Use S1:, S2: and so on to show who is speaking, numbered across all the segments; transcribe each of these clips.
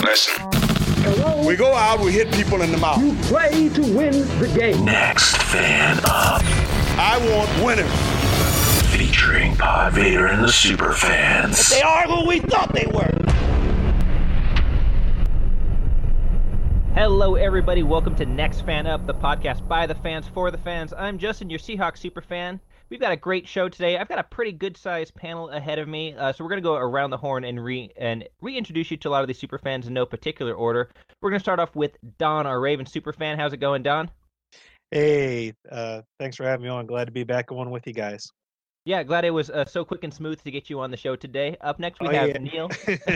S1: Listen.
S2: Hello?
S3: We go out, we hit people in the mouth.
S2: You play to win the game.
S1: Next Fan Up.
S3: I want winners.
S1: Featuring Pod Vader and the Super Fans.
S3: They are who we thought they were.
S4: Hello, everybody. Welcome to Next Fan Up, the podcast by the fans for the fans. I'm Justin, your Seahawks super fan. We've got a great show today. I've got a pretty good-sized panel ahead of me, so we're going to go around the horn and reintroduce you to a lot of these super fans in no particular order. We're going to start off with Don, our Ravens super fan. How's it going, Don?
S5: Hey, thanks for having me on. Glad to be back on with you guys.
S4: Yeah, glad it was so quick and smooth to get you on the show today. Up next, we have Neil.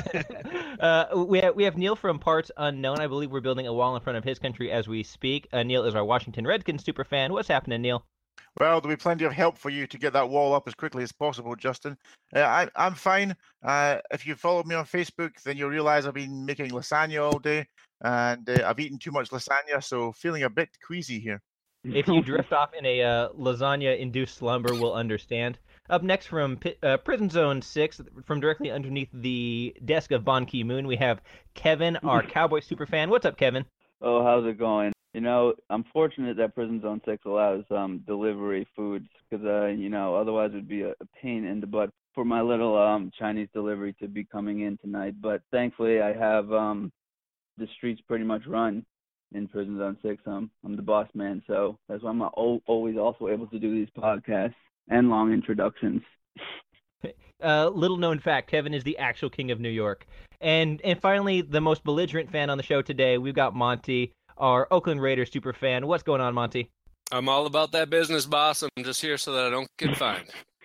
S4: We have Neil from Parts Unknown. I believe we're building a wall in front of his country as we speak. Neil is our Washington Redskins super fan. What's happening, Neil?
S6: Well, there'll be plenty of help for you to get that wall up as quickly as possible, Justin. I'm fine. If you follow me on Facebook, then you'll realize I've been making lasagna all day, and I've eaten too much lasagna, so feeling a bit queasy here.
S4: If you drift off in a lasagna-induced slumber, we'll understand. Up next from Prison Zone 6, from directly underneath the desk of Ban Ki-moon, we have Kevin, our Cowboy superfan. What's up, Kevin?
S7: Oh, how's it going? You know, I'm fortunate that Prison Zone 6 allows delivery foods because, otherwise it would be a pain in the butt for my little Chinese delivery to be coming in tonight. But thankfully, I have the streets pretty much run in Prison Zone 6. I'm the boss man, so that's why I'm always also able to do these podcasts and long introductions.
S4: Little known fact, Kevin is the actual king of New York. And finally, the most belligerent fan on the show today, we've got Monty, our Oakland Raiders super fan. What's going on, Monty?
S8: I'm all about that business, boss. I'm just here so that I don't get fined.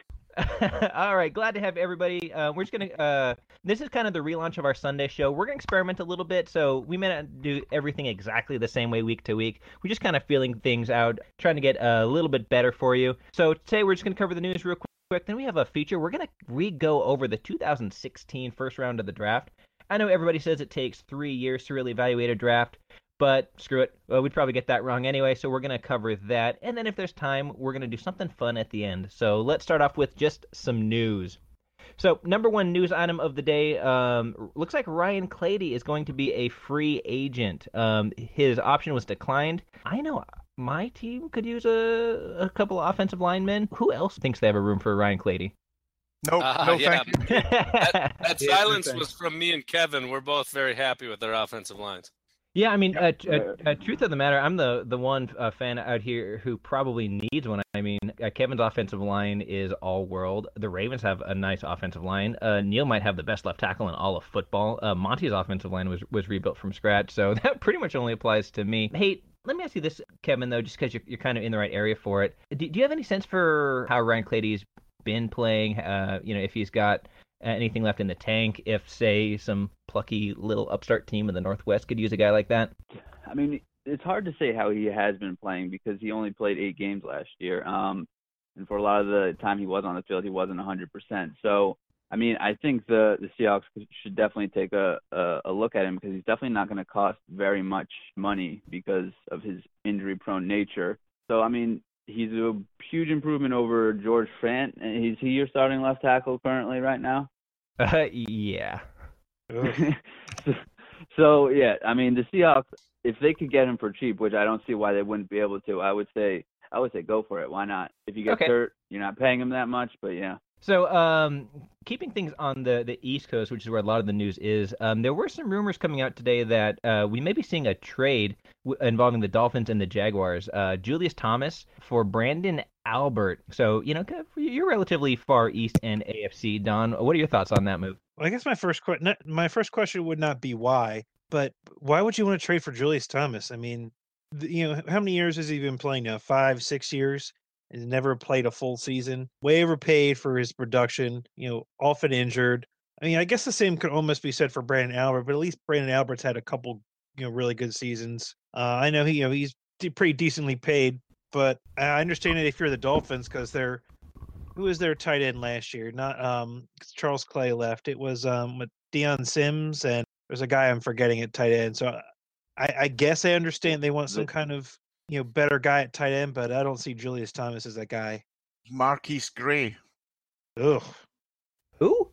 S4: All right, glad to have everybody. We're just gonna. This is kind of the relaunch of our Sunday show. We're gonna experiment a little bit, so we may not do everything exactly the same way week to week. We're just kind of feeling things out, trying to get a little bit better for you. So today we're just gonna cover the news real quick. Then we have a feature. We're gonna re-go over the 2016 first round of the draft. I know everybody says it takes 3 years to really evaluate a draft. But screw it. Well, we'd probably get that wrong anyway, so we're going to cover that. And then if there's time, we're going to do something fun at the end. So let's start off with just some news. So number one news item of the day, looks like Ryan Clady is going to be a free agent. His option was declined. I know my team could use a couple of offensive linemen. Who else thinks they have a room for Ryan Clady?
S6: Nope, no thank you.
S8: That silence was from me and Kevin. We're both very happy with their offensive lines.
S4: Yeah, I mean, truth of the matter, I'm the one fan out here who probably needs one. I mean, Kevin's offensive line is all world. The Ravens have a nice offensive line. Neil might have the best left tackle in all of football. Monty's offensive line was rebuilt from scratch, so that pretty much only applies to me. Hey, let me ask you this, Kevin, though, just because you're kind of in the right area for it. Do you have any sense for how Ryan Clady's been playing? If he's got anything left in the tank, if, say, some plucky little upstart team in the Northwest could use a guy like that?
S7: I mean, it's hard to say how he has been playing because he only played 8 games last year. And for a lot of the time he was on the field, he wasn't 100%. So, I mean, I think the Seahawks should definitely take a look at him because he's definitely not going to cost very much money because of his injury-prone nature. So, I mean, he's a huge improvement over George Fant. Is he your starting left tackle currently right now?
S4: Yeah.
S7: So, yeah, I mean, the Seahawks, if they could get him for cheap, which I don't see why they wouldn't be able to, I would say go for it. Why not? If you get hurt, you're not paying him that much, but yeah.
S4: So, keeping things on the East Coast, which is where a lot of the news is, there were some rumors coming out today that we may be seeing a trade involving the Dolphins and the Jaguars. Julius Thomas for Brandon Albert. So, you're relatively far east and AFC. Don, what are your thoughts on that move?
S5: Well, I guess my first question would not be why, but why would you want to trade for Julius Thomas? I mean, how many years has he been playing now? 5, 6 years? He's never played a full season. Way overpaid for his production, often injured. I mean, I guess the same could almost be said for Brandon Albert, but at least Brandon Albert's had a couple, really good seasons. I know he's pretty decently paid, but I understand it if you're the Dolphins because who was their tight end last year? Not Charles Clay left. It was with Deion Sims, and there's a guy I'm forgetting at tight end. So I guess I understand they want some kind of better guy at tight end, but I don't see Julius Thomas as that guy.
S6: Marquise Gray.
S5: Ugh.
S4: Who?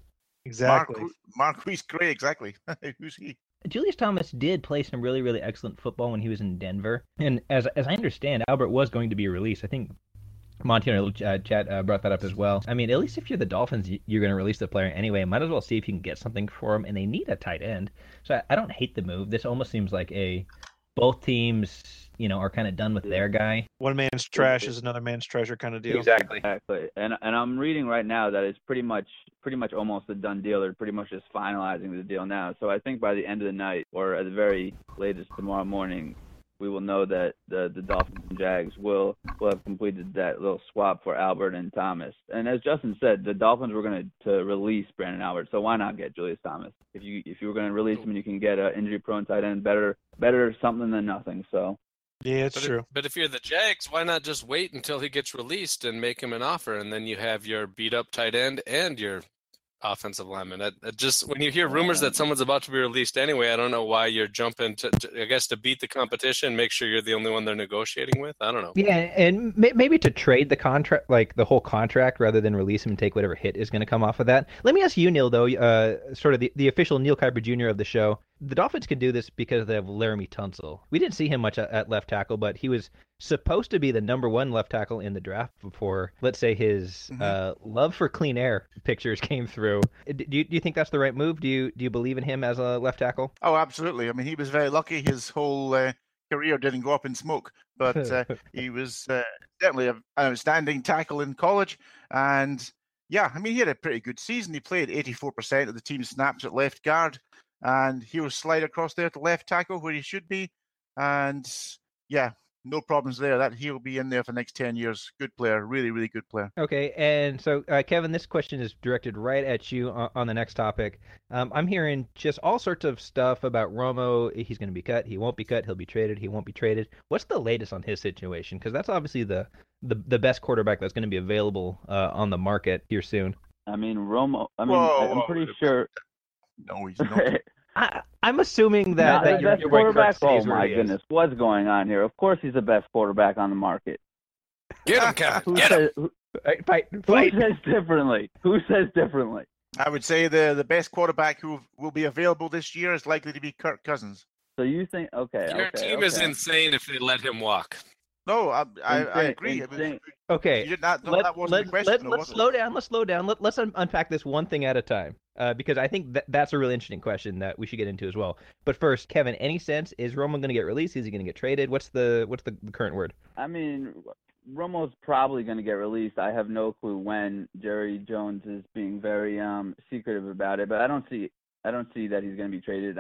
S5: Exactly.
S6: Marquise Gray, exactly. Who's he?
S4: Julius Thomas did play some really, really excellent football when he was in Denver. And as I understand, Albert was going to be released. I think Monty and Chat brought that up as well. I mean, at least if you're the Dolphins, you're going to release the player anyway. Might as well see if you can get something for him. And they need a tight end. So I don't hate the move. This almost seems like both teams, are kind of done with their guy.
S5: One man's trash is another man's treasure kind of deal.
S4: Exactly.
S7: And I'm reading right now that it's pretty much almost a done deal. They're pretty much just finalizing the deal now. So I think by the end of the night, or at the very latest tomorrow morning, we will know that the Dolphins and Jags will have completed that little swap for Albert and Thomas. And as Justin said, the Dolphins were going to release Brandon Albert, so why not get Julius Thomas? If you were going to release him and you can get an injury-prone tight end, better something than nothing. So.
S5: Yeah, it's true.
S8: But if you're the Jags, why not just wait until he gets released and make him an offer, and then you have your beat-up tight end and your offensive lineman. Just when you hear rumors that someone's about to be released anyway, I don't know why you're jumping to beat the competition, make sure you're the only one they're negotiating with. I don't know.
S4: Yeah, and maybe to trade the contract, like the whole contract, rather than release him and take whatever hit is going to come off of that. Let me ask you, Neil, though, sort of the official Neil Kiper Jr. of the show. The Dolphins can do this because they have Laramie Tunsil. We didn't see him much at left tackle, but he was supposed to be the number one left tackle in the draft before, let's say, his love for clean air pictures came through. Do you think that's the right move? Do you believe in him as a left tackle?
S6: Oh, absolutely. I mean, he was very lucky. His whole career didn't go up in smoke, but he was certainly an outstanding tackle in college. And yeah, I mean, he had a pretty good season. He played 84% of the team's snaps at left guard, and he will slide across there to left tackle where he should be. And yeah, no problems there. That he'll be in there for the next 10 years. Good player, really, really good player.
S4: Okay, and so Kevin, this question is directed right at you on the next topic. I'm hearing just all sorts of stuff about Romo. He's going to be cut. He won't be cut. He'll be traded. He won't be traded. What's the latest on his situation? Because that's obviously the best quarterback that's going to be available on the market here soon.
S7: I mean, Romo. I mean, I'm pretty sure.
S6: No, he's not.
S4: I'm assuming that
S7: the best quarterback. Oh my
S4: goodness,
S7: what's going on here? Of course, he's the best quarterback on the market.
S8: Get him, Kevin.
S7: Who
S8: Get
S7: says,
S8: him.
S7: Who says differently? Who says differently?
S6: I would say the best quarterback who will be available this year is likely to be Kirk Cousins.
S7: So you think? Okay.
S8: Your team is insane if they let him walk.
S6: No, I agree.
S4: Okay,
S6: that wasn't the question.
S4: Let's slow down. Let's unpack this one thing at a time, because I think that's a really interesting question that we should get into as well. But first, Kevin, any sense, is Romo going to get released? Is he going to get traded? What's the current word?
S7: I mean, Romo's probably going to get released. I have no clue when. Jerry Jones is being very secretive about it, but I don't see that he's going to be traded.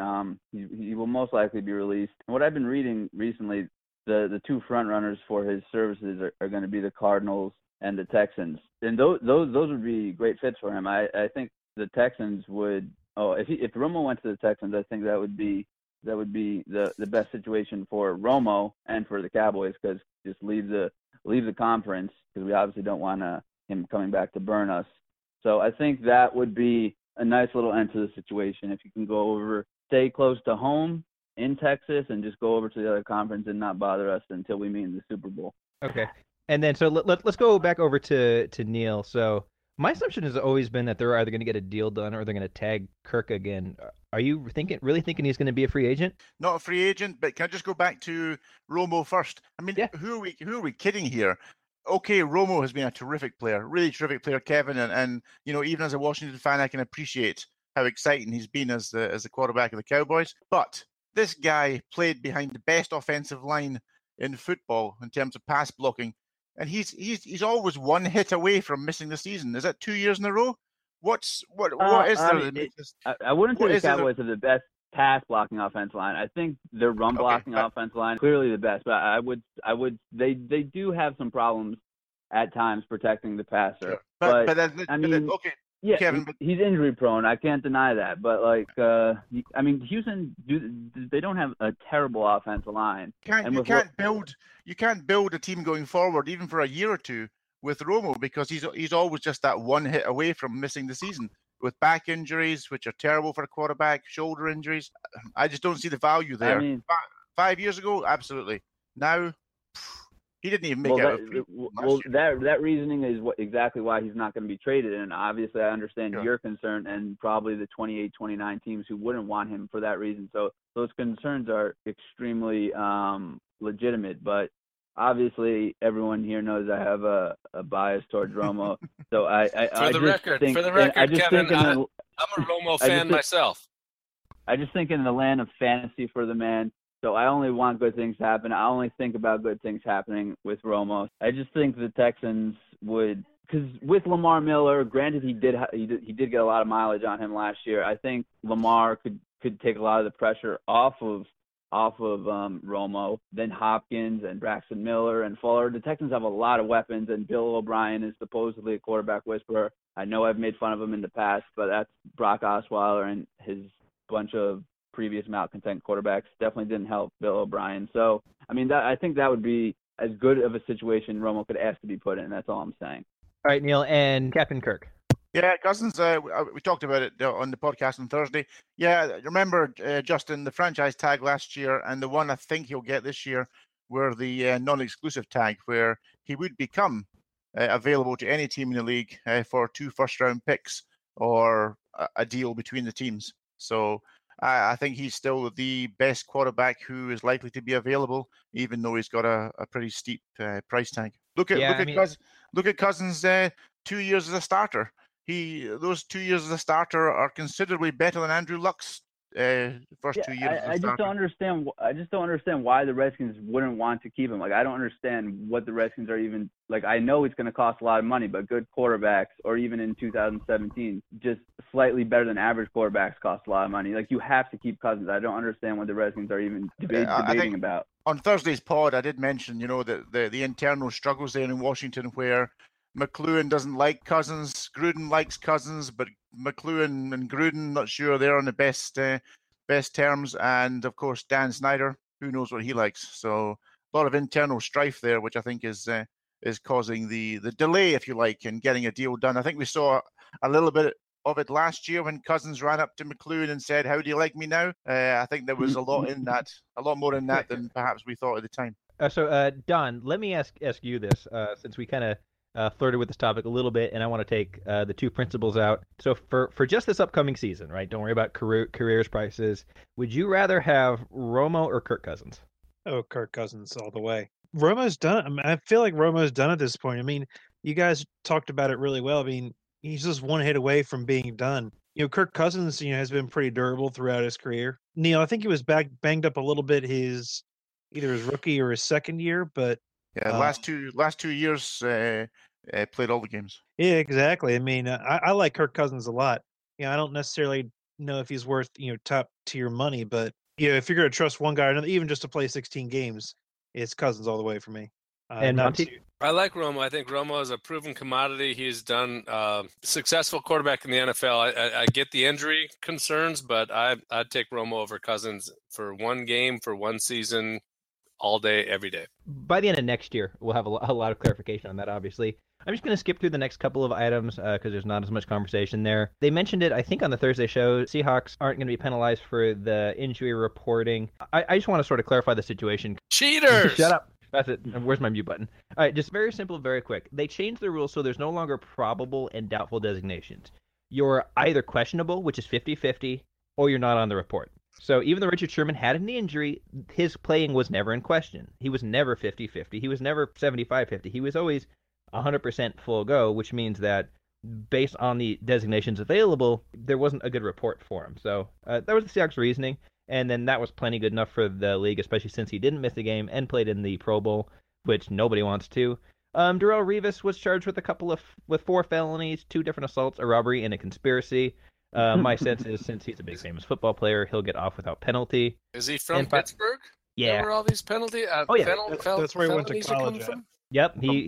S7: He will most likely be released. And what I've been reading recently, the two front runners for his services are going to be the Cardinals and the Texans, and those would be great fits for him. I think the Texans would. If Romo went to the Texans, I think that would be the best situation for Romo and for the Cowboys, because just leave the conference, because we obviously don't want him coming back to burn us. So I think that would be a nice little end to the situation if you can go over, stay close to home in Texas, and just go over to the other conference and not bother us until we meet in the Super Bowl.
S4: Okay. And then so let's go back over to Neil. So my assumption has always been that they're either going to get a deal done or they're going to tag Kirk again. Are you really thinking he's going to be a free agent?
S6: Not a free agent, but can I just go back to Romo first? I mean, who are we kidding here? Okay, Romo has been a terrific player, really terrific player, Kevin, and even as a Washington fan, I can appreciate how exciting he's been as the quarterback of the Cowboys. But this guy played behind the best offensive line in football in terms of pass blocking, and he's always one hit away from missing the season. Is that 2 years in a row? What is there?
S7: I wouldn't say the Cowboys are the best pass blocking offensive line. I think their run blocking offensive line clearly the best, but I would they do have some problems at times protecting the passer.
S6: Sure. But okay.
S7: Yeah,
S6: Kevin,
S7: he's injury prone. I can't deny that. But Houston, they don't have a terrible offensive line.
S6: You can't build a team going forward even for a year or two with Romo, because he's always just that one hit away from missing the season with back injuries, which are terrible for a quarterback, shoulder injuries. I just don't see the value there. 5 years ago, absolutely. Now, He didn't even make
S7: that reasoning is exactly why he's not going to be traded. And obviously, I understand your concern and probably the 28, 29 teams who wouldn't want him for that reason. So those concerns are extremely legitimate. But obviously, everyone here knows I have a bias towards Romo. So
S8: for the record, Kevin, I'm a Romo fan myself.
S7: I just think in the land of fantasy for the man. So I only want good things to happen. I only think about good things happening with Romo. I just think the Texans would, because with Lamar Miller, granted he did get a lot of mileage on him last year. I think Lamar could take a lot of the pressure off of Romo. Then Hopkins and Braxton Miller and Fuller. The Texans have a lot of weapons, and Bill O'Brien is supposedly a quarterback whisperer. I know I've made fun of him in the past, but that's Brock Osweiler and his bunch of previous malcontent quarterbacks definitely didn't help Bill O'Brien. So, I mean, I think that would be as good of a situation Romo could ask to be put in. That's all I'm saying.
S4: All right, Neil, and Captain Kirk.
S6: Yeah, Cousins, we talked about it on the podcast on Thursday. Yeah, remember, Justin, the franchise tag last year and the one I think he'll get this year were the non-exclusive tag, where he would become available to any team in the league for 2 first-round picks or a deal between the teams. So I think he's still the best quarterback who is likely to be available, even though he's got a pretty steep price tag. Look at Cousins' 2 years as a starter. Those 2 years as a starter are considerably better than Andrew Luck's first 2 years.
S7: I just don't understand. I just don't understand why the Redskins wouldn't want to keep him. Like, I don't understand what the Redskins are even like. I know it's going to cost a lot of money, but good quarterbacks, or even in 2017, just slightly better than average quarterbacks cost a lot of money. Like, you have to keep Cousins. I don't understand what the Redskins are even debating about.
S6: On Thursday's pod, I did mention, that the internal struggles there in Washington, where McLuhan doesn't like Cousins, Gruden likes Cousins, but McLuhan and Gruden, not sure they're on the best terms, and of course Dan Snyder, who knows what he likes. So a lot of internal strife there, which I think is causing the delay, if you like, in getting a deal done. I think we saw a little bit of it last year when Cousins ran up to McLuhan and said, "How do you like me now?" I think there was a lot more in that than perhaps we thought at the time.
S4: So Don, let me ask you this, since we kind of flirted with this topic a little bit, and I want to take the 2 principles out. So for just this upcoming season, right? Don't worry about careers prices. Would you rather have Romo or Kirk Cousins?
S5: Oh, Kirk Cousins all the way. Romo's done. I mean, I feel like Romo's done at this point. I mean, you guys talked about it really well. I mean, he's just one hit away from being done. Kirk Cousins, has been pretty durable throughout his career. Neil, I think he was banged up a little bit either his rookie or his second year, but
S6: yeah, last two years played all the games.
S5: Yeah, exactly. I mean, I like Kirk Cousins a lot. I don't necessarily know if he's worth top tier money, but if you're going to trust one guy or another, even just to play 16 games, it's Cousins all the way for me.
S4: And Monty?
S8: I like Romo. I think Romo is a proven commodity. He's done successful quarterback in the NFL. I get the injury concerns, but I'd take Romo over Cousins for one game, for one season, all day, every day.
S4: By the end of next year, we'll have a lot of clarification on that, obviously. I'm just going to skip through the next couple of items because there's not as much conversation there. They mentioned it, I think, on the Thursday show. Seahawks aren't going to be penalized for the injury reporting. I just want to sort of clarify the situation.
S8: Cheaters!
S4: Shut up. That's it. Where's my mute button? All right, just very simple, very quick. They changed the rules so there's no longer probable and doubtful designations. You're either questionable, which is 50-50, or you're not on the report. So even though Richard Sherman had a knee injury, his playing was never in question. He was never 50-50. He was never 75-50. He was always 100% full go, which means that based on the designations available, there wasn't a good report for him. So that was the Seahawks' reasoning, and then that was plenty good enough for the league, especially since he didn't miss a game and played in the Pro Bowl, which nobody wants to. Darrelle Revis was charged with 4 felonies, 2 different assaults, a robbery, and a conspiracy. My sense is, since he's a big famous football player, he'll get off without penalty.
S8: Is he from Pittsburgh?
S4: Yeah.
S8: Where were all these penalties?
S4: Oh yeah,
S5: that's where he went to college.
S4: Yep, he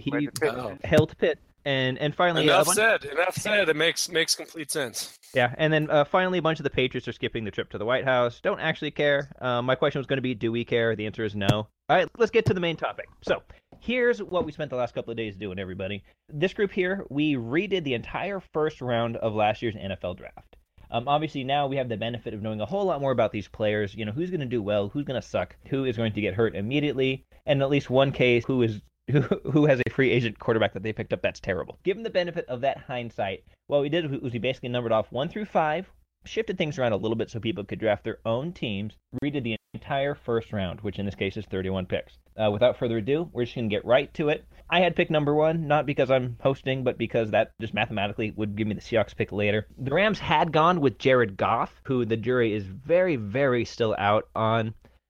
S4: held Pitt, and finally
S8: enough said. It makes complete sense.
S4: Yeah, and then finally, a bunch of the Patriots are skipping the trip to the White House. Don't actually care. My question was going to be, do we care? The answer is no. All right, let's get to the main topic. So here's what we spent the last couple of days doing, everybody. This group here, we redid the entire first round of last year's NFL draft. Obviously, now we have the benefit of knowing a whole lot more about these players. Who's going to do well, who's going to suck, who is going to get hurt immediately, and in at least one case, who is who has a free agent quarterback that they picked up that's terrible. Given the benefit of that hindsight, what we did was we basically numbered off 1 through 5, shifted things around a little bit so people could draft their own teams, redid the entire first round, which in this case is 31 picks. Without further ado, we're just going to get right to it. I had pick number 1, not because I'm hosting, but because that just mathematically would give me the Seahawks pick later. The Rams had gone with Jared Goff, who the jury is very, very still out on.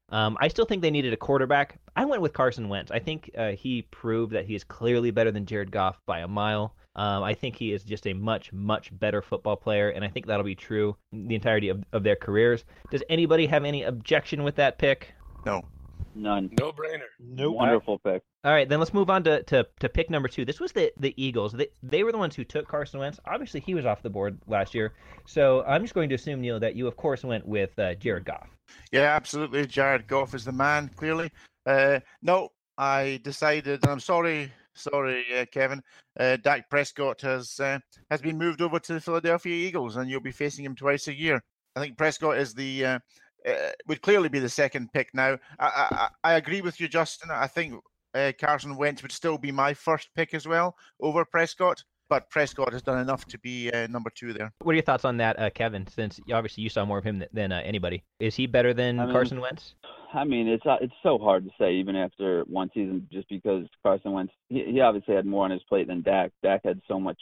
S4: I still think they needed a quarterback. I went with Carson Wentz. I think he proved that he is clearly better than Jared Goff by a mile. I think he is just a much, much better football player, and I think that'll be true the entirety of their careers. Does anybody have any objection with that pick?
S6: No.
S7: None.
S8: No brainer.
S5: Nope.
S7: Wonderful pick.
S4: All right, then let's move on to pick number 2. This was the Eagles. They were the ones who took Carson Wentz. Obviously, he was off the board last year. So I'm just going to assume, Neil, that you, of course, went with Jared Goff.
S6: Yeah, absolutely. Jared Goff is the man, clearly. No, I decided, and I'm sorry, Kevin. Dak Prescott has been moved over to the Philadelphia Eagles, and you'll be facing him twice a year. I think Prescott is would clearly be the second pick now. I agree with you, Justin. I think Carson Wentz would still be my first pick as well over Prescott, but Prescott has done enough to be number 2 there.
S4: What are your thoughts on that, Kevin, since obviously you saw more of him than anybody? Is he better than Carson Wentz?
S7: I mean, it's so hard to say even after one season, just because Carson Wentz, he obviously had more on his plate than Dak. Dak had so much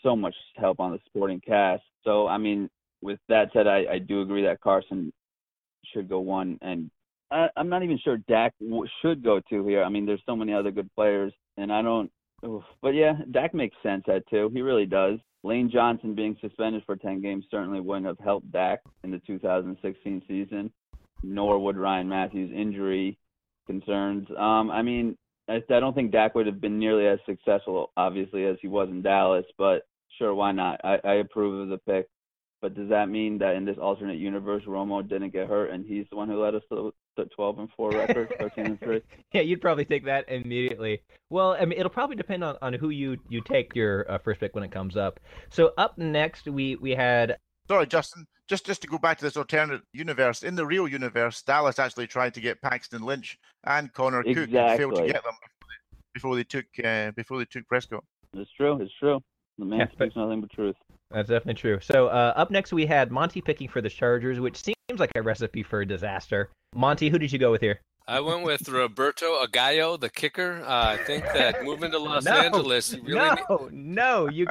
S7: help on the supporting cast. So, I mean, with that said, I do agree that Carson should go 1, and I'm not even sure Dak should go 2 here. I mean, there's so many other good players, and I don't. But yeah, Dak makes sense at 2. He really does. Lane Johnson being suspended for 10 games certainly wouldn't have helped Dak in the 2016 season, nor would Ryan Matthews' injury concerns. I mean, I don't think Dak would have been nearly as successful, obviously, as he was in Dallas, but sure, why not? I approve of the pick. But does that mean that in this alternate universe, Romo didn't get hurt and he's the one who led us to the 12-4 record, 13-3?
S4: Yeah, you'd probably take that immediately. Well, I mean, it'll probably depend on who you take your first pick when it comes up. So up next, we had.
S6: Sorry, Justin. Just to go back to this alternate universe, in the real universe, Dallas actually tried to get Paxton Lynch and Connor Cook and failed to get them before they took Prescott.
S7: It's true. The man speaks nothing but truth.
S4: That's definitely true. So up next, we had Monty picking for the Chargers, which seems like a recipe for disaster. Monty, who did you go with here?
S8: I went with Roberto Agallo, the kicker. I think that moving to Los Angeles really
S4: No, you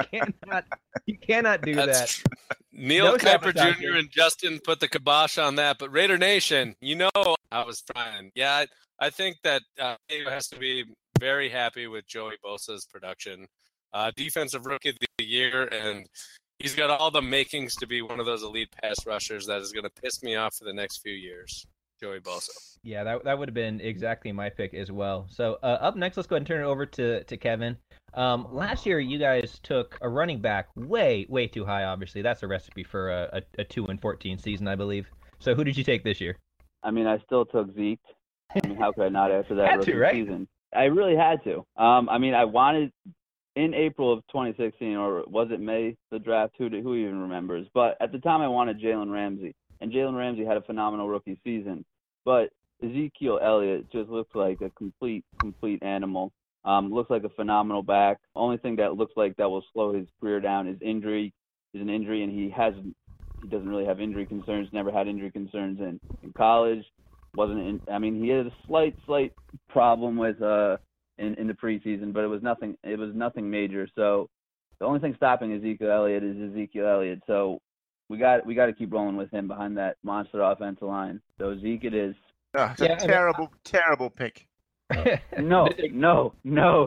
S4: cannot do that.
S8: Neil Kuiper Jr. and Justin put the kibosh on that, but Raider Nation, I was trying. Yeah, I think that Diego has to be very happy with Joey Bosa's production. Defensive Rookie of the Year, and he's got all the makings to be one of those elite pass rushers that is going to piss me off for the next few years. Joey Bosa.
S4: Yeah, that would have been exactly my pick as well. So up next, let's go ahead and turn it over to Kevin. Last year, you guys took a running back way too high. Obviously, that's a recipe for a 2-14 season, I believe. So who did you take this year?
S7: I mean, I still took Zeke. I mean, how could I not after that rookie season? I really had to. I mean, I wanted. In April of 2016, or was it May, the draft? Who even remembers? But at the time, I wanted Jalen Ramsey, and Jalen Ramsey had a phenomenal rookie season. But Ezekiel Elliott just looks like a complete animal. Looks like a phenomenal back. Only thing that looks like that will slow his career down is injury. Is an injury, and he doesn't really have injury concerns. Never had injury concerns in college. I mean, he had a slight problem with in the preseason, but it was nothing major. So the only thing stopping Ezekiel Elliott is Ezekiel Elliott. So we got to keep rolling with him behind that monster offensive line. So Zeke it is.
S6: It's a terrible pick.
S7: No, Neil.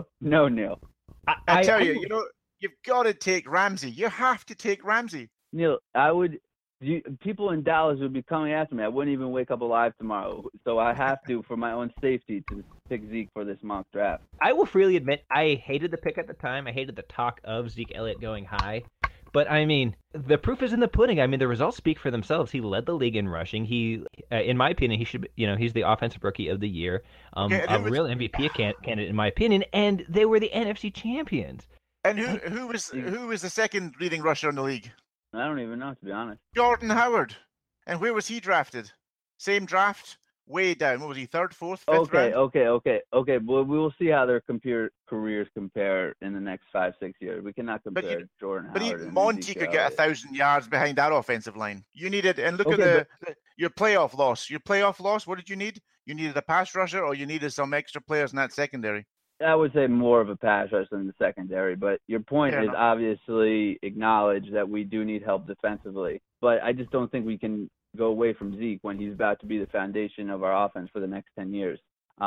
S6: I tell you, you've got to take Ramsey. You have to take Ramsey.
S7: Neil, people in Dallas would be coming after me. I wouldn't even wake up alive tomorrow. So I have to, for my own safety, to pick Zeke for this mock draft.
S4: I will freely admit I hated the pick at the time. I hated the talk of Zeke Elliott going high. But, I mean, the proof is in the pudding. I mean, the results speak for themselves. He led the league in rushing. He, in my opinion, he should, he's the offensive rookie of the year. A real MVP candidate, in my opinion. And they were the NFC champions.
S6: And who was the second leading rusher in the league?
S7: I don't even know, to be honest.
S6: Jordan Howard. And where was he drafted? Same draft way down. What was he, third, fourth, fifth
S7: Okay.
S6: round?
S7: Well, we will see how their careers compare in the next 5-6 years. We cannot compare Jordan
S6: But
S7: Howard and
S6: Monty
S7: Ezekiel
S6: could get
S7: Elliott.
S6: 1,000 yards behind that offensive line. You needed, and look
S7: Okay,
S6: at your playoff loss. Your playoff loss, what did you need? You needed a pass rusher, or you needed some extra players in that secondary?
S7: I would say more of a pass rush than the secondary, but your point
S6: Fair
S7: is
S6: enough.
S7: obviously acknowledged that we do need help defensively. But I just don't think we can go away from Zeke when he's about to be the foundation of our offense for the next 10 years.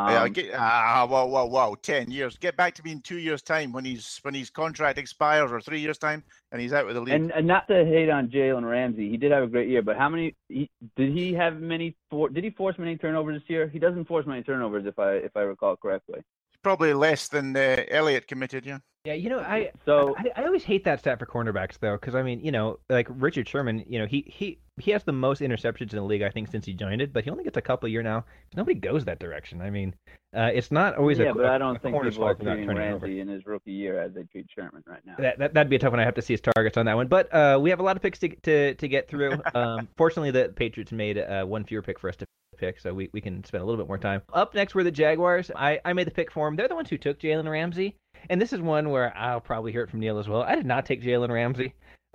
S6: Whoa, 10 years. Get back to me in 2 years' time when his contract expires, or 3 years' time, and he's out with the league.
S7: And not to hate on Jalen Ramsey, he did have a great year, but did he force many turnovers this year? He doesn't force many turnovers if I recall correctly.
S6: Probably less than Elliott committed, yeah.
S4: Yeah, I
S7: So
S4: always hate that stat for cornerbacks though, because I mean, like Richard Sherman, he has the most interceptions in the league I think since he joined it, but he only gets a couple a year now. Nobody goes that direction. I mean, it's not always
S7: but I don't think
S4: corner's
S7: people are
S4: fault for not
S7: treating
S4: turning over.
S7: Ramsey in his rookie year as they treat Sherman right now.
S4: That'd be a tough one. I have to see his targets on that one, but we have a lot of picks to get through. Fortunately, the Patriots made one fewer pick for us to pick, so we can spend a little bit more time. Up next were the Jaguars. I made the pick for them. They're the ones who took Jalen Ramsey, and this is one where I'll probably hear it from Neil as well. I did not take Jalen Ramsey.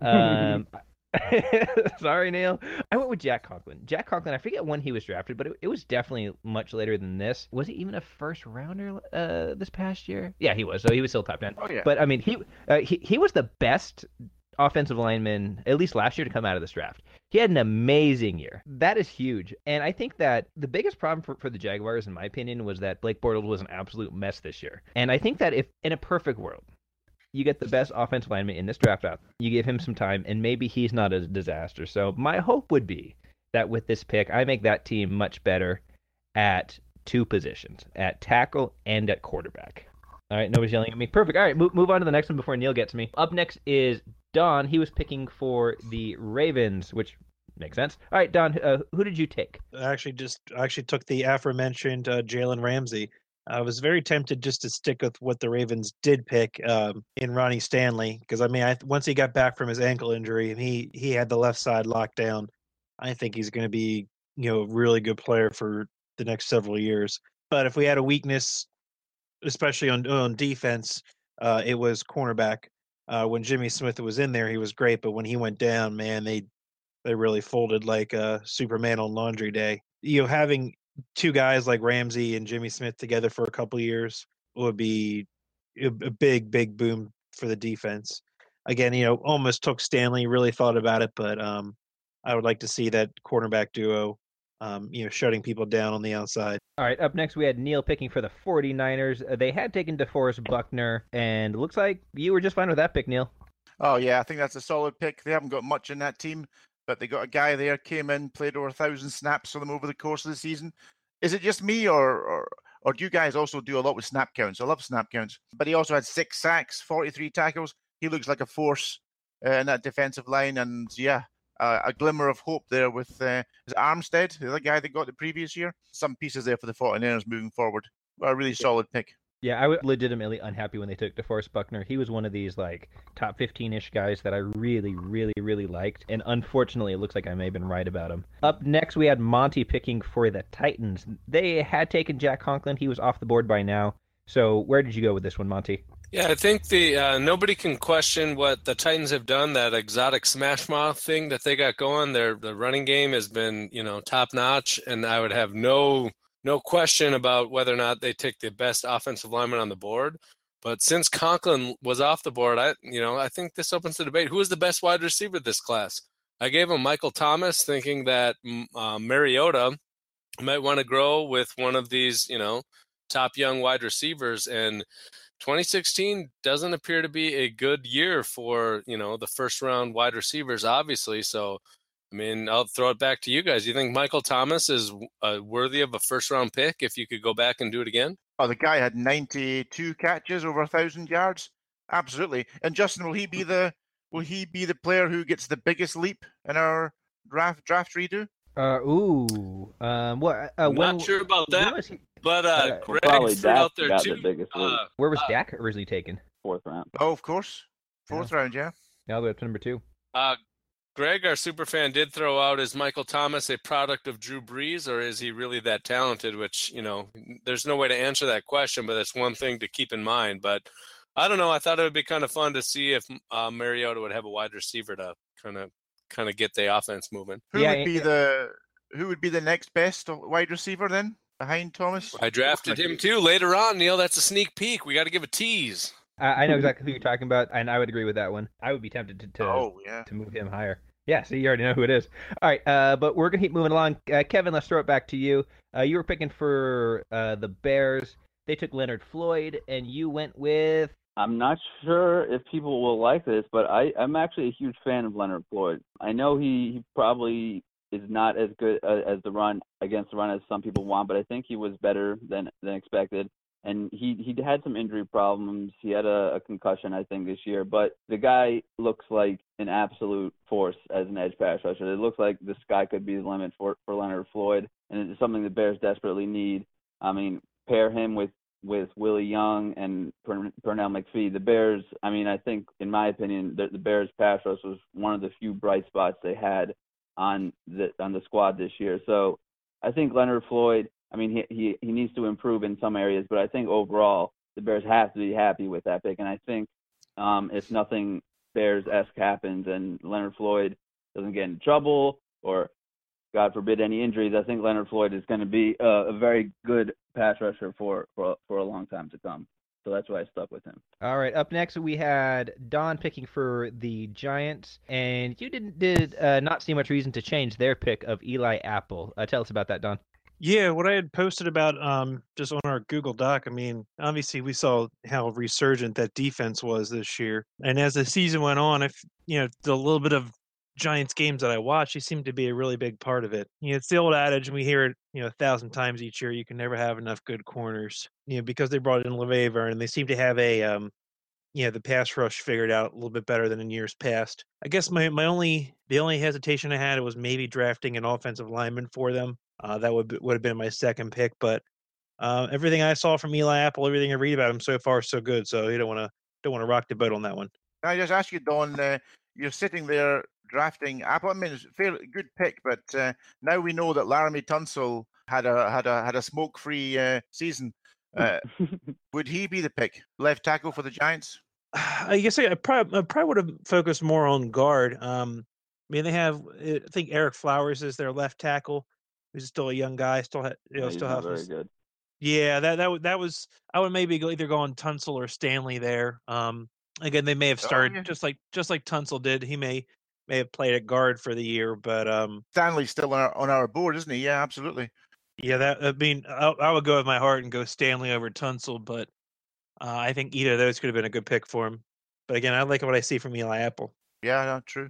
S4: Sorry, Neil. I went with Jack Conklin. Jack Conklin, I forget when he was drafted, but it was definitely much later than this. Was he even a first rounder this past year? Yeah, he was. So he was still top 10.
S6: Oh, yeah.
S4: But I mean, he was the best offensive lineman, at least last year, to come out of this draft. He had an amazing year. That is huge. And I think that the biggest problem for the Jaguars, in my opinion, was that Blake Bortles was an absolute mess this year. And I think that if, in a perfect world, you get the best offensive lineman in this draft out, you give him some time, and maybe he's not a disaster. So my hope would be that with this pick, I make that team much better at two positions, at tackle and at quarterback. All right, nobody's yelling at me. Perfect. All right, move on to the next one before Neil gets me. Up next is Don. He was picking for the Ravens, which makes sense. All right, Don, who did you take?
S5: I actually took the aforementioned Jalen Ramsey. I was very tempted just to stick with what the Ravens did pick in Ronnie Stanley, because I mean, once he got back from his ankle injury and he had the left side locked down, I think he's going to be a really good player for the next several years. But if we had a weakness, especially on defense, it was cornerback. When Jimmy Smith was in there, he was great, but when he went down, man, they really folded like Superman on laundry day. Having two guys like Ramsey and Jimmy Smith together for a couple of years would be a big boom for the defense. Again, almost took Stanley, really thought about it, but I would like to see that cornerback duo, shutting people down on the outside.
S4: All right, up next we had Neil picking for the 49ers. They had taken DeForest Buckner, and it looks like you were just fine with that pick, Neil.
S6: Oh, yeah, I think that's a solid pick. They haven't got much in that team, but they got a guy there, came in, played over 1,000 snaps for them over the course of the season. Is it just me, or do you guys also do a lot with snap counts? I love snap counts. But he also had 6 sacks, 43 tackles. He looks like a force in that defensive line, and yeah, a glimmer of hope there with is Armstead, the other guy that got the previous year. Some pieces there for the 49ers moving forward. A really solid pick.
S4: Yeah, I was legitimately unhappy when they took DeForest Buckner. He was one of these like top 15-ish guys that I really, really, really liked. And unfortunately, it looks like I may have been right about him. Up next, we had Monty picking for the Titans. They had taken Jack Conklin. He was off the board by now. So where did you go with this one, Monty?
S8: Yeah, I think nobody can question what the Titans have done, that exotic smash mouth thing that they got going. The running game has been, top notch, and I would have no question about whether or not they take the best offensive lineman on the board. But since Conklin was off the board, I think this opens the debate. Who is the best wide receiver this class? I gave him Michael Thomas, thinking that Mariota might want to grow with one of these, top young wide receivers. And 2016 doesn't appear to be a good year for, the first round wide receivers, obviously. So, I mean, I'll throw it back to you guys. You think Michael Thomas is worthy of a first-round pick if you could go back and do it again?
S6: Oh, the guy had 92 catches, over 1,000 yards. Absolutely. And Justin, will he be the player who gets the biggest leap in our draft redo?
S8: Not sure about that. But Greg
S7: probably
S8: threw out
S7: Dak
S8: there
S7: got
S8: too.
S7: the biggest leap.
S4: Where was Dak originally taken?
S7: 4th round.
S6: Oh, of course. 4th round, yeah.
S4: Now they're up to number 2.
S8: Greg, our super fan, did throw out, is Michael Thomas a product of Drew Brees, or is he really that talented? Which, there's no way to answer that question, but that's one thing to keep in mind. But I don't know. I thought it would be kind of fun to see if Mariota would have a wide receiver to kind of get the offense moving.
S6: Who would be the next best wide receiver then behind Thomas?
S8: I drafted him too later on, Neil. That's a sneak peek. We got to give a tease.
S4: I know exactly who you're talking about, and I would agree with that one. I would be tempted to move him higher. Yeah, so you already know who it is. All right, but we're going to keep moving along. Kevin, let's throw it back to you. You were picking for the Bears. They took Leonard Floyd, and you went with...
S7: I'm not sure if people will like this, but I'm actually a huge fan of Leonard Floyd. I know he probably is not as good as the run against the run as some people want, but I think he was better than expected. And he had some injury problems. He had a concussion, I think, this year. But the guy looks like an absolute force as an edge pass rusher. It looks like the sky could be the limit for Leonard Floyd, and it's something the Bears desperately need. I mean, pair him with Willie Young and Pernell McPhee. The Bears, I think, in my opinion, the Bears pass rush was one of the few bright spots they had on the squad this year. So I think Leonard Floyd, he needs to improve in some areas, but I think overall the Bears have to be happy with that pick. And I think if nothing Bears-esque happens and Leonard Floyd doesn't get in trouble or, God forbid, any injuries, I think Leonard Floyd is going to be a very good pass rusher for a long time to come. So that's why I stuck with him.
S4: All right, up next we had Don picking for the Giants, and you did not see much reason to change their pick of Eli Apple. Tell us about that, Don.
S5: Yeah, what I had posted about just on our Google Doc, obviously we saw how resurgent that defense was this year. And as the season went on, the little bit of Giants games that I watched, he seemed to be a really big part of it. It's the old adage, and we hear it, 1,000 times each year, you can never have enough good corners, because they brought in LeVar, and they seem to have the pass rush figured out a little bit better than in years past. I guess the only hesitation I had was maybe drafting an offensive lineman for them. That would have been my second pick, but everything I saw from Eli Apple, everything I read about him so far, so good. So you don't want to rock the boat on that one.
S6: I just ask you, Don, you're sitting there drafting Apple. It's a fairly good pick, but now we know that Laramie Tunsil had a smoke-free season. Would he be the pick, left tackle for the Giants?
S5: I guess I probably would have focused more on guard. They have, I think Eric Flowers is their left tackle. He's still a young guy. Still have
S7: very good.
S5: Yeah, that was. I would maybe either go on Tunsil or Stanley there. Again, they may have started just like Tunsil did. He may have played at guard for the year, but
S6: Stanley's still on our board, isn't he? Yeah, absolutely.
S5: Yeah, I would go with my heart and go Stanley over Tunsil, but I think either of those could have been a good pick for him. But again, I like what I see from Eli Apple.
S6: Yeah, no, true.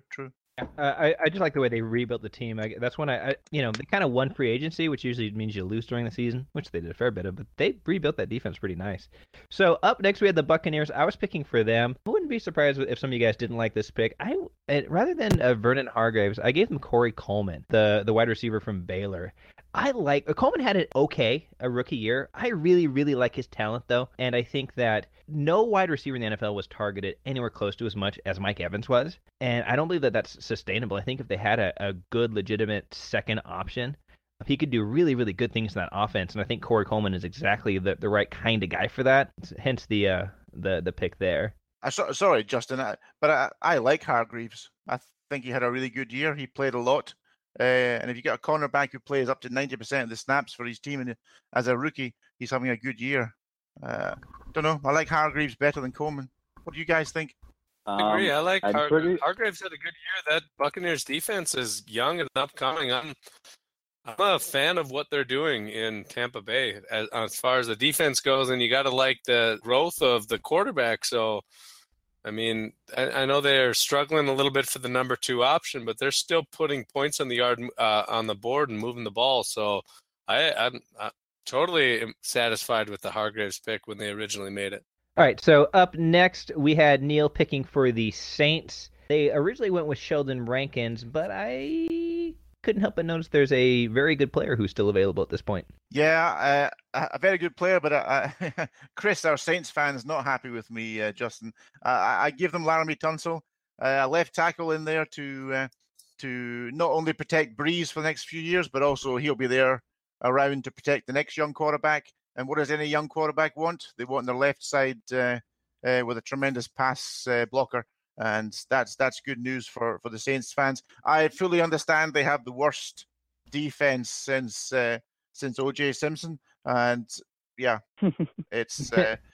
S4: I just like the way they rebuilt the team. That's when they kind of won free agency, which usually means you lose during the season, which they did a fair bit of, but they rebuilt that defense pretty nice. So up next we had the Buccaneers. I was picking for them. I wouldn't be surprised if some of you guys didn't like this pick. Rather than Vernon Hargreaves, I gave them Corey Coleman, the wide receiver from Baylor. Coleman had a rookie year. I really, really like his talent, though, and I think that no wide receiver in the NFL was targeted anywhere close to as much as Mike Evans was, and I don't believe that that's sustainable. I think if they had a good, legitimate second option, he could do really, really good things in that offense, and I think Corey Coleman is exactly the right kind of guy for that, hence the pick there.
S6: Sorry, Justin, but I like Hargreaves. I think he had a really good year. He played a lot. And if you get a cornerback who plays up to 90% of the snaps for his team and as a rookie, he's having a good year. Don't know. I like Hargreaves better than Coleman. What do you guys think?
S8: I agree. I like Hargreaves had a good year. That Buccaneers defense is young and upcoming. I'm a fan of what they're doing in Tampa Bay as far as the defense goes, and you got to like the growth of the quarterback. So, I know they're struggling a little bit for the number 2 option, but they're still putting points on the yard on the board and moving the ball. So I'm totally satisfied with the Hargreaves pick when they originally made it.
S4: All right, so up next we had Neil picking for the Saints. They originally went with Sheldon Rankins, but I couldn't help but notice there's a very good player who's still available at this point.
S6: Yeah, a very good player, but Chris, our Saints fan, is not happy with me, Justin. I give them Laramie Tunsil, a left tackle in there to to not only protect Breeze for the next few years, but also he'll be there around to protect the next young quarterback. And what does any young quarterback want? They want their left side with a tremendous pass blocker. And that's good news for the Saints fans. I fully understand they have the worst defense since O.J. Simpson. And yeah, it's...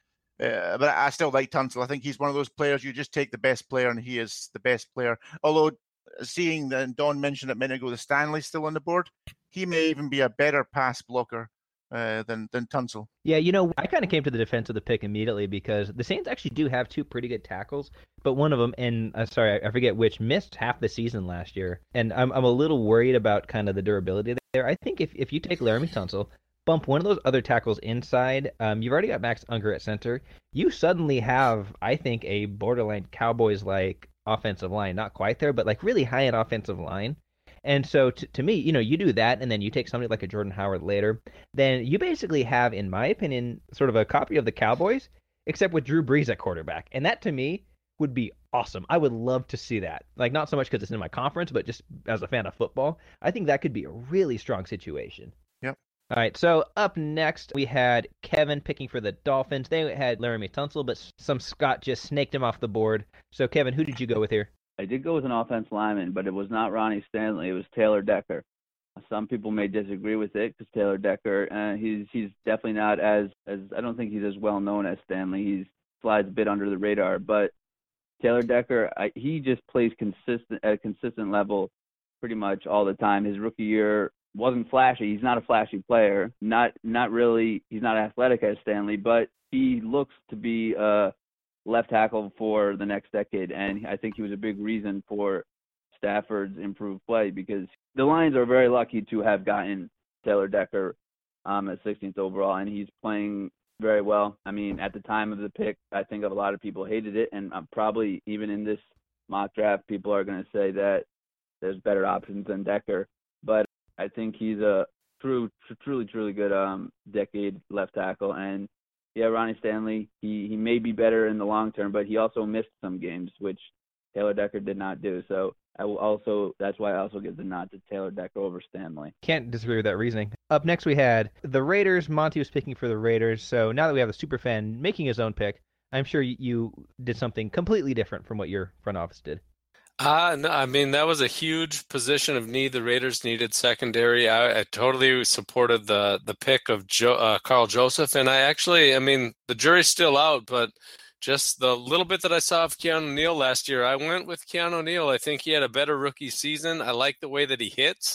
S6: but I still like Tunsil. I think he's one of those players, you just take the best player, and he is the best player. Although, seeing that Don mentioned a minute ago, the Stanley's still on the board, he may even be a better pass blocker than Tunsil.
S4: Yeah, I kind of came to the defense of the pick immediately because the Saints actually do have two pretty good tackles, but one of them, and sorry, I forget which, missed half the season last year, and I'm a little worried about kind of the durability there. I think if you take Laremy Tunsil, bump one of those other tackles inside, you've already got Max Unger at center, you suddenly have, I think, a borderline Cowboys-like offensive line. Not quite there, but like really high-end offensive line. And so to me, you do that, and then you take somebody like a Jordan Howard later, then you basically have, in my opinion, sort of a copy of the Cowboys, except with Drew Brees at quarterback. And that, to me, would be awesome. I would love to see that. Like, not so much because it's in my conference, but just as a fan of football, I think that could be a really strong situation.
S6: Yep.
S4: All right, so up next, we had Kevin picking for the Dolphins. They had Laremy Tunsil, but some Scott just snaked him off the board. So, Kevin, who did you go with here?
S7: I did go with an offense lineman, but it was not Ronnie Stanley. It was Taylor Decker. Some people may disagree with it because Taylor Decker, he's definitely not as I don't think he's as well known as Stanley. He slides a bit under the radar, but Taylor Decker, he just plays at a consistent level pretty much all the time. His rookie year wasn't flashy. He's not a flashy player. Not really. He's not athletic as Stanley, but he looks to be left tackle for the next decade, and I think he was a big reason for Stafford's improved play because the Lions are very lucky to have gotten Taylor Decker at 16th overall, and he's playing very well. I mean, at the time of the pick, I think a lot of people hated it, and probably even in this mock draft, people are going to say that there's better options than Decker, but I think he's a truly good decade left tackle, and yeah, Ronnie Stanley, he may be better in the long term, but he also missed some games, which Taylor Decker did not do. So that's why I also give the nod to Taylor Decker over Stanley.
S4: Can't disagree with that reasoning. Up next, we had the Raiders. Monty was picking for the Raiders. So now that we have a superfan making his own pick, I'm sure you did something completely different from what your front office did.
S8: No, I mean, that was a huge position of need. The Raiders needed secondary. I totally supported the pick of Carl Joseph. And I mean, the jury's still out, but just the little bit that I saw of Keanu Neal last year, I went with Keanu Neal. I think he had a better rookie season. I like the way that he hits.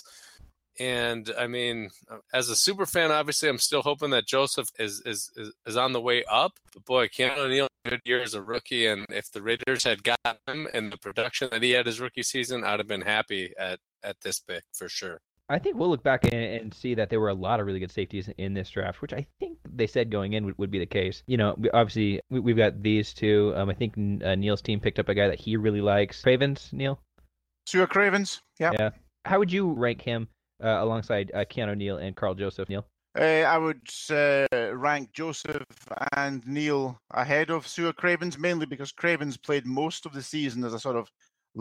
S8: And I mean, as a super fan, obviously, I'm still hoping that Joseph is on the way up. But boy, Keanu Neal, good year as a rookie, and if the Raiders had got him and the production that he had his rookie season, I'd have been happy at this pick for sure.
S4: I think we'll look back and see that there were a lot of really good safeties in this draft, which I think they said going in would be the case. Obviously, we've got these two. I think Neil's team picked up a guy that he really likes. Cravens, Neil?
S6: Stuart Cravens, yeah.
S4: How would you rank him alongside Keanu Neal and Carl Joseph, Neil?
S6: I would rank Joseph and Neal ahead of Stuart Cravens, mainly because Cravens played most of the season as a sort of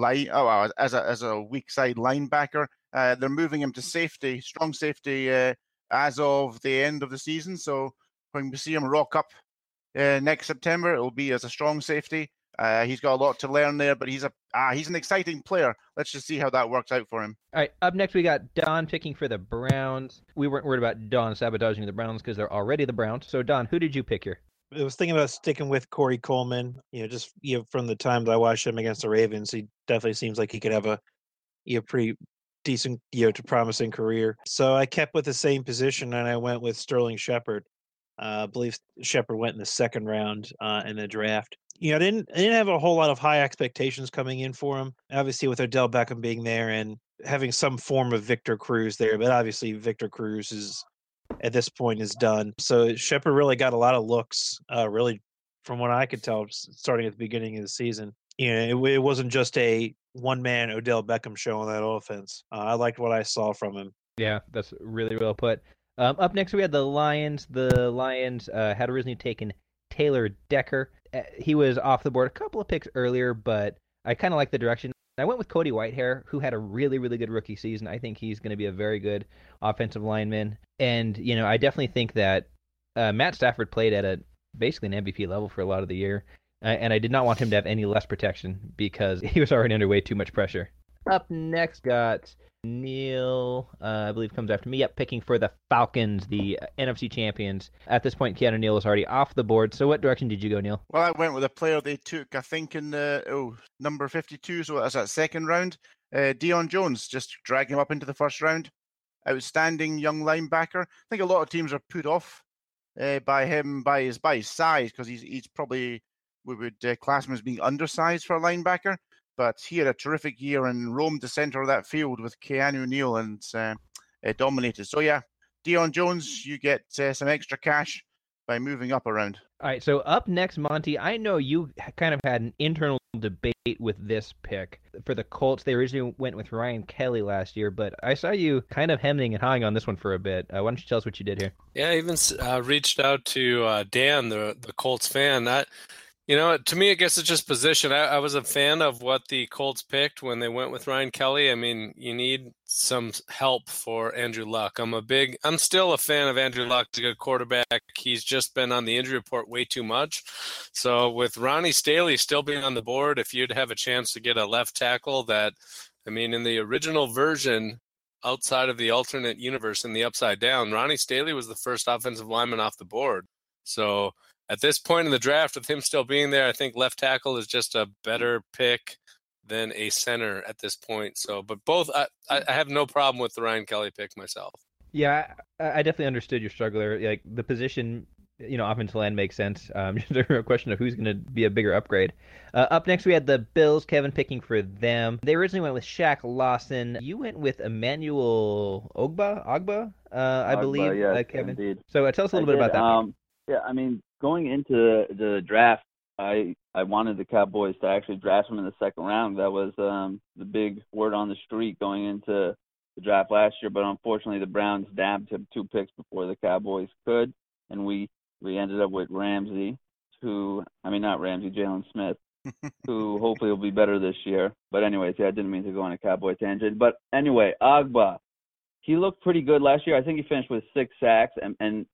S6: as a weak side linebacker. They're moving him to safety, strong safety, as of the end of the season. So when we see him rock up next September, it'll be as a strong safety. He's got a lot to learn there, but he's an exciting player. Let's just see how that works out for him.
S4: All right, up next we got Don picking for the Browns. We weren't worried about Don sabotaging the Browns because they're already the Browns. So Don, who did you pick here?
S5: I was thinking about sticking with Corey Coleman. From the time that I watched him against the Ravens, he definitely seems like he could have a pretty decent, to promising career. So I kept with the same position, and I went with Sterling Shepard. I believe Shepard went in the second round in the draft. I didn't have a whole lot of high expectations coming in for him. Obviously, with Odell Beckham being there and having some form of Victor Cruz there, but obviously Victor Cruz is at this point is done. So Shepard really got a lot of looks, really, from what I could tell, starting at the beginning of the season. It wasn't just a one-man Odell Beckham show on that offense. I liked what I saw from him.
S4: Yeah, that's really well put. Up next, we had the Lions. The Lions had originally taken Taylor Decker. He was off the board a couple of picks earlier, but I kind of like the direction. I went with Cody Whitehair, who had a really, really good rookie season. I think he's going to be a very good offensive lineman. And, I definitely think that Matt Stafford played at basically an MVP level for a lot of the year. And I did not want him to have any less protection because he was already under way too much pressure. Up next, got Neil, I believe comes after me. Yep, picking for the Falcons, the NFC champions. At this point, Keanu Neal is already off the board. So what direction did you go, Neil?
S6: Well, I went with a player they took, I think, in the number 52, so that's that second round. Deion Jones, just drag him up into the first round. Outstanding young linebacker. I think a lot of teams are put off by him by his size, because he's probably, we would class him as being undersized for a linebacker. But he had a terrific year and roamed the center of that field with Keanu Neal and dominated. So yeah, Deion Jones, you get some extra cash by moving up around.
S4: All right, so up next, Monty, I know you kind of had an internal debate with this pick. For the Colts, they originally went with Ryan Kelly last year, but I saw you kind of hemming and hawing on this one for a bit. Why don't you tell us what you did here?
S8: Yeah, I even reached out to Dan, the Colts fan. To me, I guess it's just position. I was a fan of what the Colts picked when they went with Ryan Kelly. I mean, you need some help for Andrew Luck. I'm still a fan of Andrew Luck. He's a good quarterback. He's just been on the injury report way too much. So with Ronnie Staley still being on the board, if you'd have a chance to get a left tackle in the original version, outside of the alternate universe in the Upside Down, Ronnie Staley was the first offensive lineman off the board. So at this point in the draft, with him still being there, I think left tackle is just a better pick than a center at this point. So, but both, I have no problem with the Ryan Kelly pick myself.
S4: Yeah, I definitely understood your struggle there. Like the position, offensive line makes sense. Just a question of who's going to be a bigger upgrade. Up next, we had the Bills. Kevin picking for them. They originally went with Shaq Lawson. You went with Emmanuel Ogba, I believe,
S7: yes,
S4: Kevin.
S7: Indeed.
S4: So tell us a little bit about that.
S7: Yeah, going into the draft, I wanted the Cowboys to actually draft him in the second round. That was the big word on the street going into the draft last year. But unfortunately, the Browns dabbed him 2 picks before the Cowboys could, and we ended up with Jalen Smith, who hopefully will be better this year. But anyways, I didn't mean to go on a Cowboy tangent. But anyway, Ogba, he looked pretty good last year. I think he finished with 6 sacks, and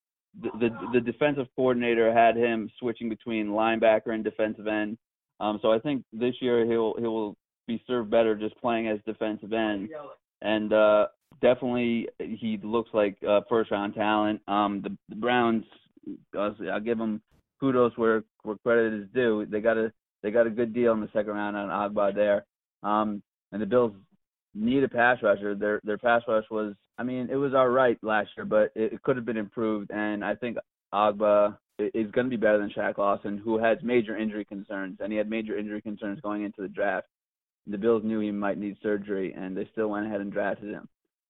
S7: the defensive coordinator had him switching between linebacker and defensive end. So I think this year he will be served better just playing as defensive end. And definitely he looks like first round talent. The Browns, I'll give them kudos where credit is due. They got a good deal in the second round on Ogba there. And the Bills need a pass rusher. Their pass rush was, it was all right last year, but it could have been improved. And I think Ogba is going to be better than Shaq Lawson, who has major injury concerns, and he had major injury concerns going into the draft. The Bills knew he might need surgery, and they still went ahead and drafted him.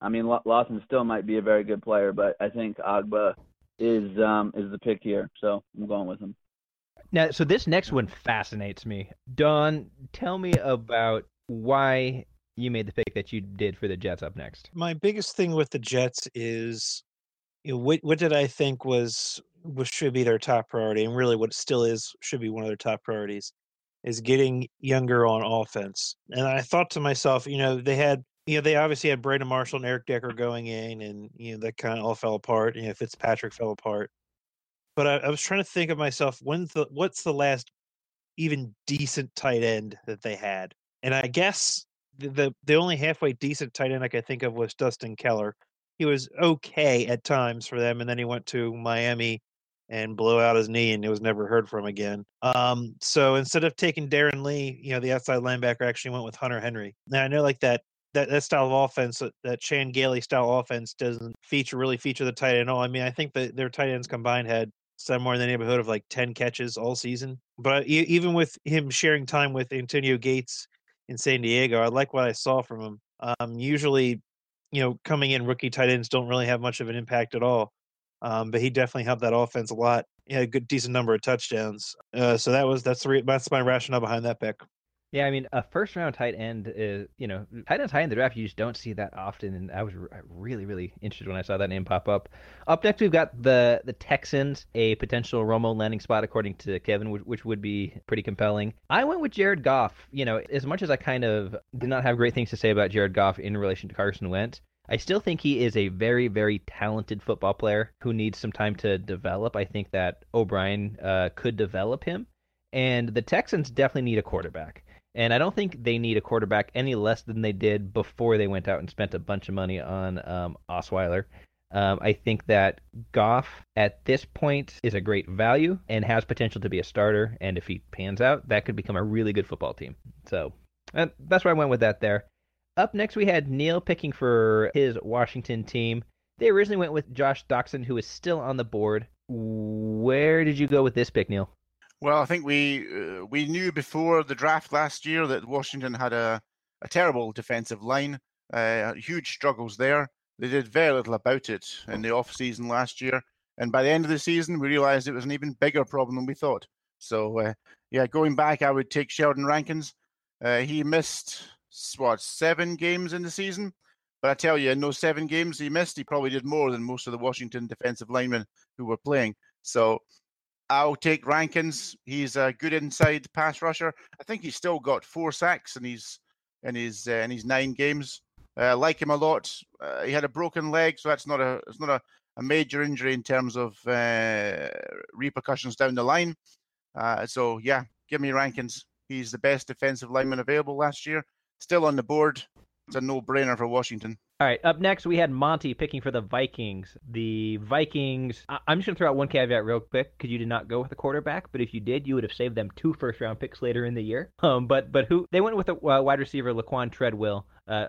S7: Lawson still might be a very good player, but I think Ogba is the pick here, so I'm going with him.
S4: Now, so this next one fascinates me. Don, tell me about why you made the pick that you did for the Jets up next.
S5: My biggest thing with the Jets is, what did I think was should be their top priority, and really what still should be one of their top priorities, is getting younger on offense. And I thought to myself, they obviously had Brandon Marshall and Eric Decker going in, and that kind of all fell apart. Fitzpatrick fell apart. But I was trying to think of myself, what's the last even decent tight end that they had? And I guess the only halfway decent tight end I could think of was Dustin Keller. He was okay at times for them, and then he went to Miami and blew out his knee, and it was never heard from again. So instead of taking Darren Lee, the outside linebacker, actually went with Hunter Henry. Now I know that style of offense, that Chan Gailey style offense, doesn't really feature the tight end at all. I think that their tight ends combined had somewhere in the neighborhood of like 10 catches all season. But even with him sharing time with Antonio Gates in San Diego, I like what I saw from him. Usually, coming in, rookie tight ends don't really have much of an impact at all. But he definitely helped that offense a lot. He had a decent number of touchdowns. So that's my rationale behind that pick.
S4: Yeah, I mean, a first round tight end is, tight ends high in the draft, you just don't see that often. And I was really, really interested when I saw that name pop up. Up next, we've got the Texans, a potential Romo landing spot, according to Kevin, which would be pretty compelling. I went with Jared Goff. As much as I kind of did not have great things to say about Jared Goff in relation to Carson Wentz, I still think he is a very, very talented football player who needs some time to develop. I think that O'Brien could develop him. And the Texans definitely need a quarterback. And I don't think they need a quarterback any less than they did before they went out and spent a bunch of money on Osweiler. I think that Goff at this point is a great value and has potential to be a starter. And if he pans out, that could become a really good football team. So that's where I went with that there. Up next, we had Neil picking for his Washington team. They originally went with Josh Doctson, who is still on the board. Where did you go with this pick, Neil?
S6: Well, I think we knew before the draft last year that Washington had a terrible defensive line, huge struggles there. They did very little about it in the off-season last year. And by the end of the season, we realized it was an even bigger problem than we thought. So, going back, I would take Sheldon Rankins. He missed, 7 games in the season? But I tell you, in those 7 games he missed, he probably did more than most of the Washington defensive linemen who were playing. So I'll take Rankins. He's a good inside pass rusher. I think he's still got 4 sacks in his 9 games. I like him a lot. He had a broken leg, so it's not a major injury in terms of repercussions down the line. So give me Rankins. He's the best defensive lineman available last year. Still on the board. It's a no-brainer for Washington.
S4: All right, up next, we had Monty picking for the Vikings. The Vikings, I'm just going to throw out one caveat real quick, because you did not go with a quarterback, but if you did, you would have saved them 2 first-round picks later in the year. But who they went with a wide receiver, Laquan Treadwell.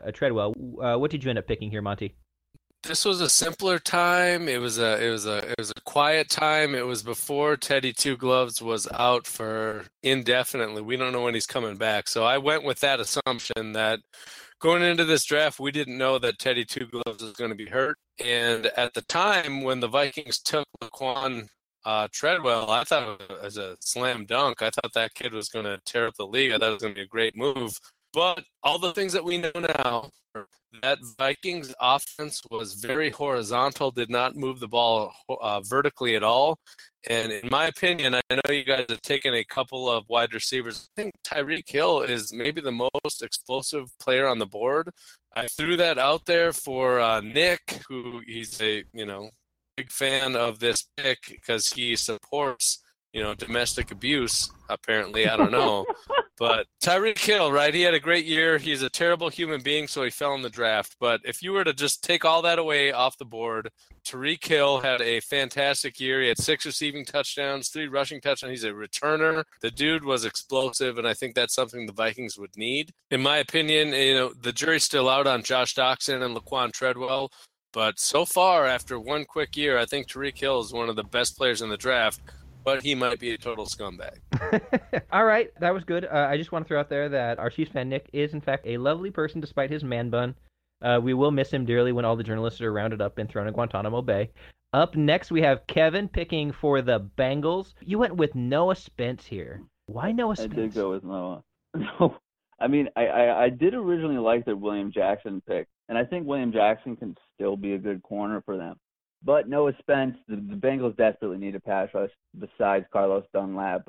S4: What did you end up picking here, Monty?
S8: This was a simpler time. It was a quiet time. It was before Teddy Two Gloves was out for indefinitely. We don't know when he's coming back. So I went with that assumption that going into this draft, we didn't know that Teddy Two Gloves was going to be hurt. And at the time when the Vikings took Laquan Treadwell, I thought it was a slam dunk. I thought that kid was going to tear up the league. I thought it was going to be a great move. But all the things that we know now, that Vikings offense was very horizontal, did not move the ball vertically at all. And in my opinion, I know you guys have taken a couple of wide receivers. I think Tyreek Hill is maybe the most explosive player on the board. I threw that out there for Nick, who he's a big fan of this pick because he supports domestic abuse, apparently. I don't know. But Tyreek Hill, right? He had a great year. He's a terrible human being, so he fell in the draft. But if you were to just take all that away off the board, Tyreek Hill had a fantastic year. He had 6 receiving touchdowns, 3 rushing touchdowns. He's a returner. The dude was explosive, and I think that's something the Vikings would need. In my opinion, the jury's still out on Josh Doctson and Laquan Treadwell. But so far, after one quick year, I think Tyreek Hill is one of the best players in the draft. But he might be a total scumbag.
S4: All right, that was good. I just want to throw out there that our Chiefs fan Nick is, in fact, a lovely person despite his man bun. We will miss him dearly when all the journalists are rounded up and thrown in Guantanamo Bay. Up next, we have Kevin picking for the Bengals. You went with Noah Spence here. Why Noah Spence?
S7: I did go with Noah. No, I mean, I did originally like the William Jackson pick, and I think William Jackson can still be a good corner for them. But Noah Spence, the Bengals desperately need a pass rush besides Carlos Dunlap.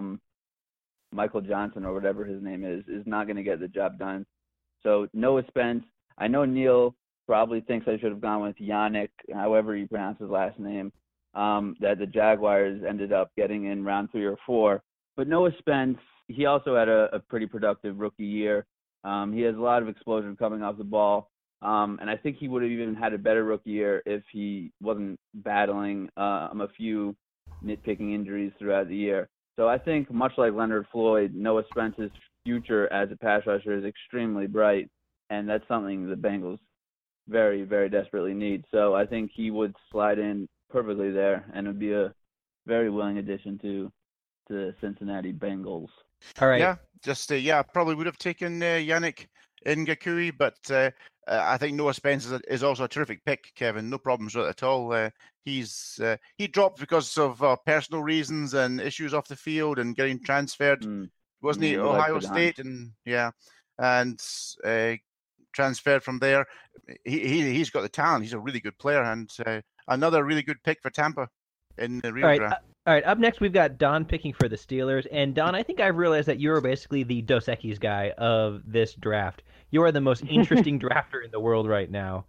S7: Michael Johnson or whatever his name is not going to get the job done. So Noah Spence, I know Neil probably thinks I should have gone with Yannick, however you pronounce his last name, that the Jaguars ended up getting in round 3 or 4. But Noah Spence, he also had a pretty productive rookie year. He has a lot of explosion coming off the ball. And I think he would have even had a better rookie year if he wasn't battling a few nitpicking injuries throughout the year. So I think, much like Leonard Floyd, Noah Spence's future as a pass rusher is extremely bright, and that's something the Bengals very, very desperately need. So I think he would slide in perfectly there, and would be a very willing addition to the Cincinnati Bengals.
S4: All right.
S6: Yeah, probably would have taken Yannick Ngakoue, but I think Noah Spence is also a terrific pick, Kevin. No problems with it at all. He dropped because of personal reasons and issues off the field and getting transferred. wasn't he?
S7: Yeah, like
S6: Ohio
S7: Pagan.
S6: State, and transferred from there. He's got the talent. He's a really good player, and another really good pick for Tampa in the real draft.
S4: All right, up next we've got Don picking for the Steelers. And Don, I think I've realized that you're basically the Dos Equis guy of this draft. You are the most interesting drafter in the world right now.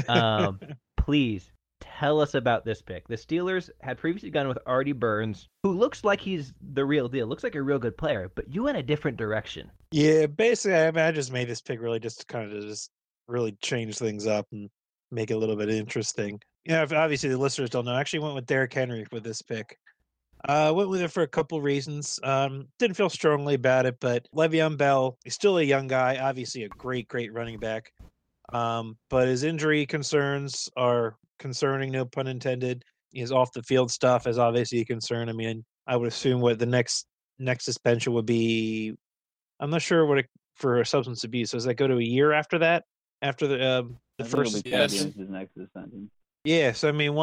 S4: Please tell us about this pick. The Steelers had previously gone with Artie Burns, who looks like he's the real deal, looks like a real good player, but you went a different direction.
S5: Yeah, basically, I mean, I just made this pick really just to kind of just really change things up and make it a little bit interesting. Yeah, obviously the listeners don't know. I actually went with Derrick Henry with this pick. Went with it for a couple reasons. Didn't feel strongly about it, but Le'Veon Bell is still a young guy, obviously a great running back. But his injury concerns are concerning, no pun intended. His off the field stuff is obviously a concern. I mean, I would assume what the next suspension would be. I'm not sure what for substance abuse. Does that go to a year after that? After the first?
S7: Yes. His next suspension.
S5: Yeah. So I mean,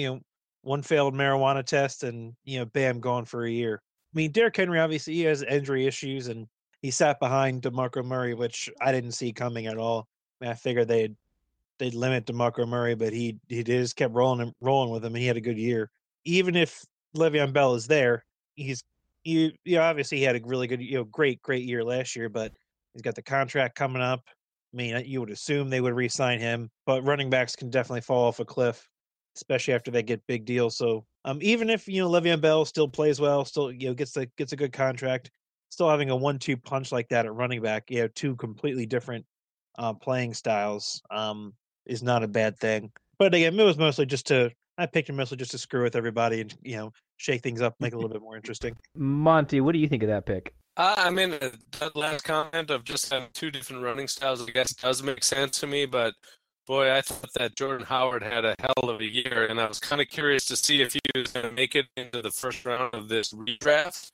S5: one failed marijuana test, and bam, gone for a year. I mean, Derrick Henry obviously he has injury issues, and he sat behind DeMarco Murray, which I didn't see coming at all. I mean, I figured they'd limit DeMarco Murray, but he just kept rolling with him, and he had a good year. Even if Le'Veon Bell is there, obviously he had a really good, great year last year, but he's got the contract coming up. I mean, you would assume they would re-sign him, but running backs can definitely fall off a cliff, especially after they get big deals. So, even if Le'Veon Bell still plays well, still gets a good contract, still having a 1-2 punch like that at running back, two completely different playing styles, is not a bad thing. But again, it was mostly I picked him mostly just to screw with everybody and shake things up, make it a little bit more interesting.
S4: Monty, what do you think of that pick?
S8: I mean, that last comment of just having two different running styles, I guess, does make sense to me. But boy, I thought that Jordan Howard had a hell of a year, and I was kind of curious to see if he was going to make it into the first round of this redraft.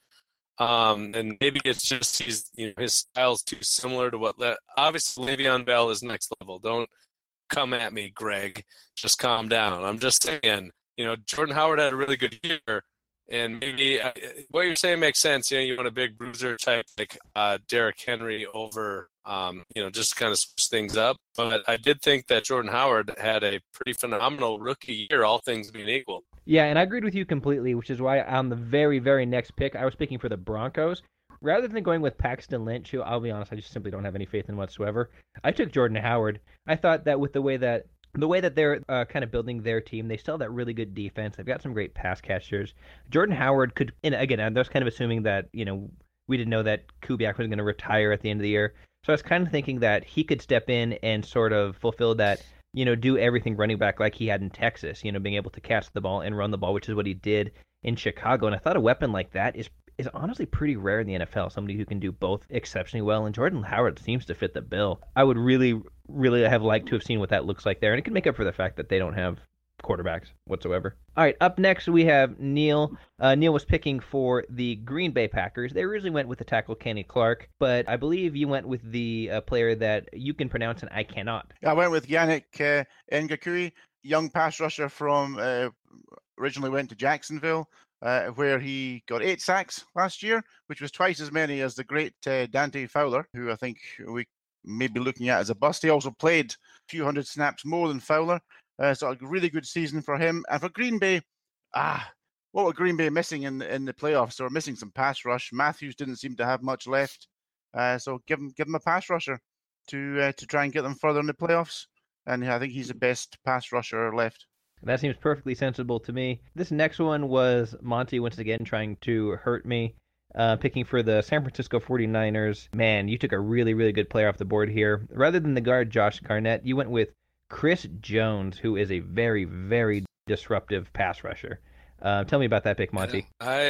S8: And maybe it's just his style's too similar to obviously Le'Veon Bell is next level. Don't come at me, Greg. Just calm down. I'm just saying, Jordan Howard had a really good year, and maybe what you're saying makes sense. You want a big bruiser type like Derrick Henry over, just kind of switch things up. But I did think that Jordan Howard had a pretty phenomenal rookie year, all things being equal.
S4: Yeah, and I agreed with you completely, which is why on the very, very next pick, I was picking for the Broncos. Rather than going with Paxton Lynch, who, I'll be honest, I just simply don't have any faith in whatsoever, I took Jordan Howard. I thought that with the way that they're kind of building their team, they still have that really good defense. They've got some great pass catchers. Jordan Howard could, and again, I was kind of assuming that, we didn't know that Kubiak was going to retire at the end of the year. So I was kind of thinking that he could step in and sort of fulfill that, do everything running back like he had in Texas, being able to catch the ball and run the ball, which is what he did in Chicago. And I thought a weapon like that is honestly pretty rare in the NFL, somebody who can do both exceptionally well, and Jordan Howard seems to fit the bill. I would really, really have liked to have seen what that looks like there, and it can make up for the fact that they don't have quarterbacks whatsoever. All right, up next we have Neil. Neil was picking for the Green Bay Packers. They originally went with the tackle Kenny Clark, but I believe you went with the player that you can pronounce and I cannot.
S6: I went with Yannick Ngakoue, young pass rusher from originally went to Jacksonville, where he got 8 sacks last year, which was twice as many as the great Dante Fowler, who I think we may be looking at as a bust. He also played a few hundred snaps more than Fowler. So a really good season for him. And for Green Bay, what were Green Bay missing in the playoffs? They were missing some pass rush. Matthews didn't seem to have much left. So give him a pass rusher to try and get them further in the playoffs. And I think he's the best pass rusher left.
S4: That seems perfectly sensible to me. This next one was Monty once again trying to hurt me. Picking for the San Francisco 49ers. Man, you took a really, really good player off the board here. Rather than the guard Josh Garnett, you went with Chris Jones, who is a very, very disruptive pass rusher. Tell me about that pick, Monty.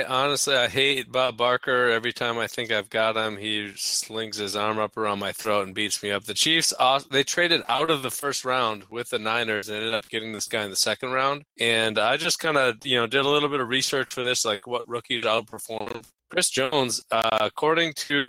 S8: I hate Bob Barker. Every time I think I've got him, he slings his arm up around my throat and beats me up. The Chiefs, they traded out of the first round with the Niners and ended up getting this guy in the second round. And I just kind of, did a little bit of research for this, like what rookies outperformed. Chris Jones, according to,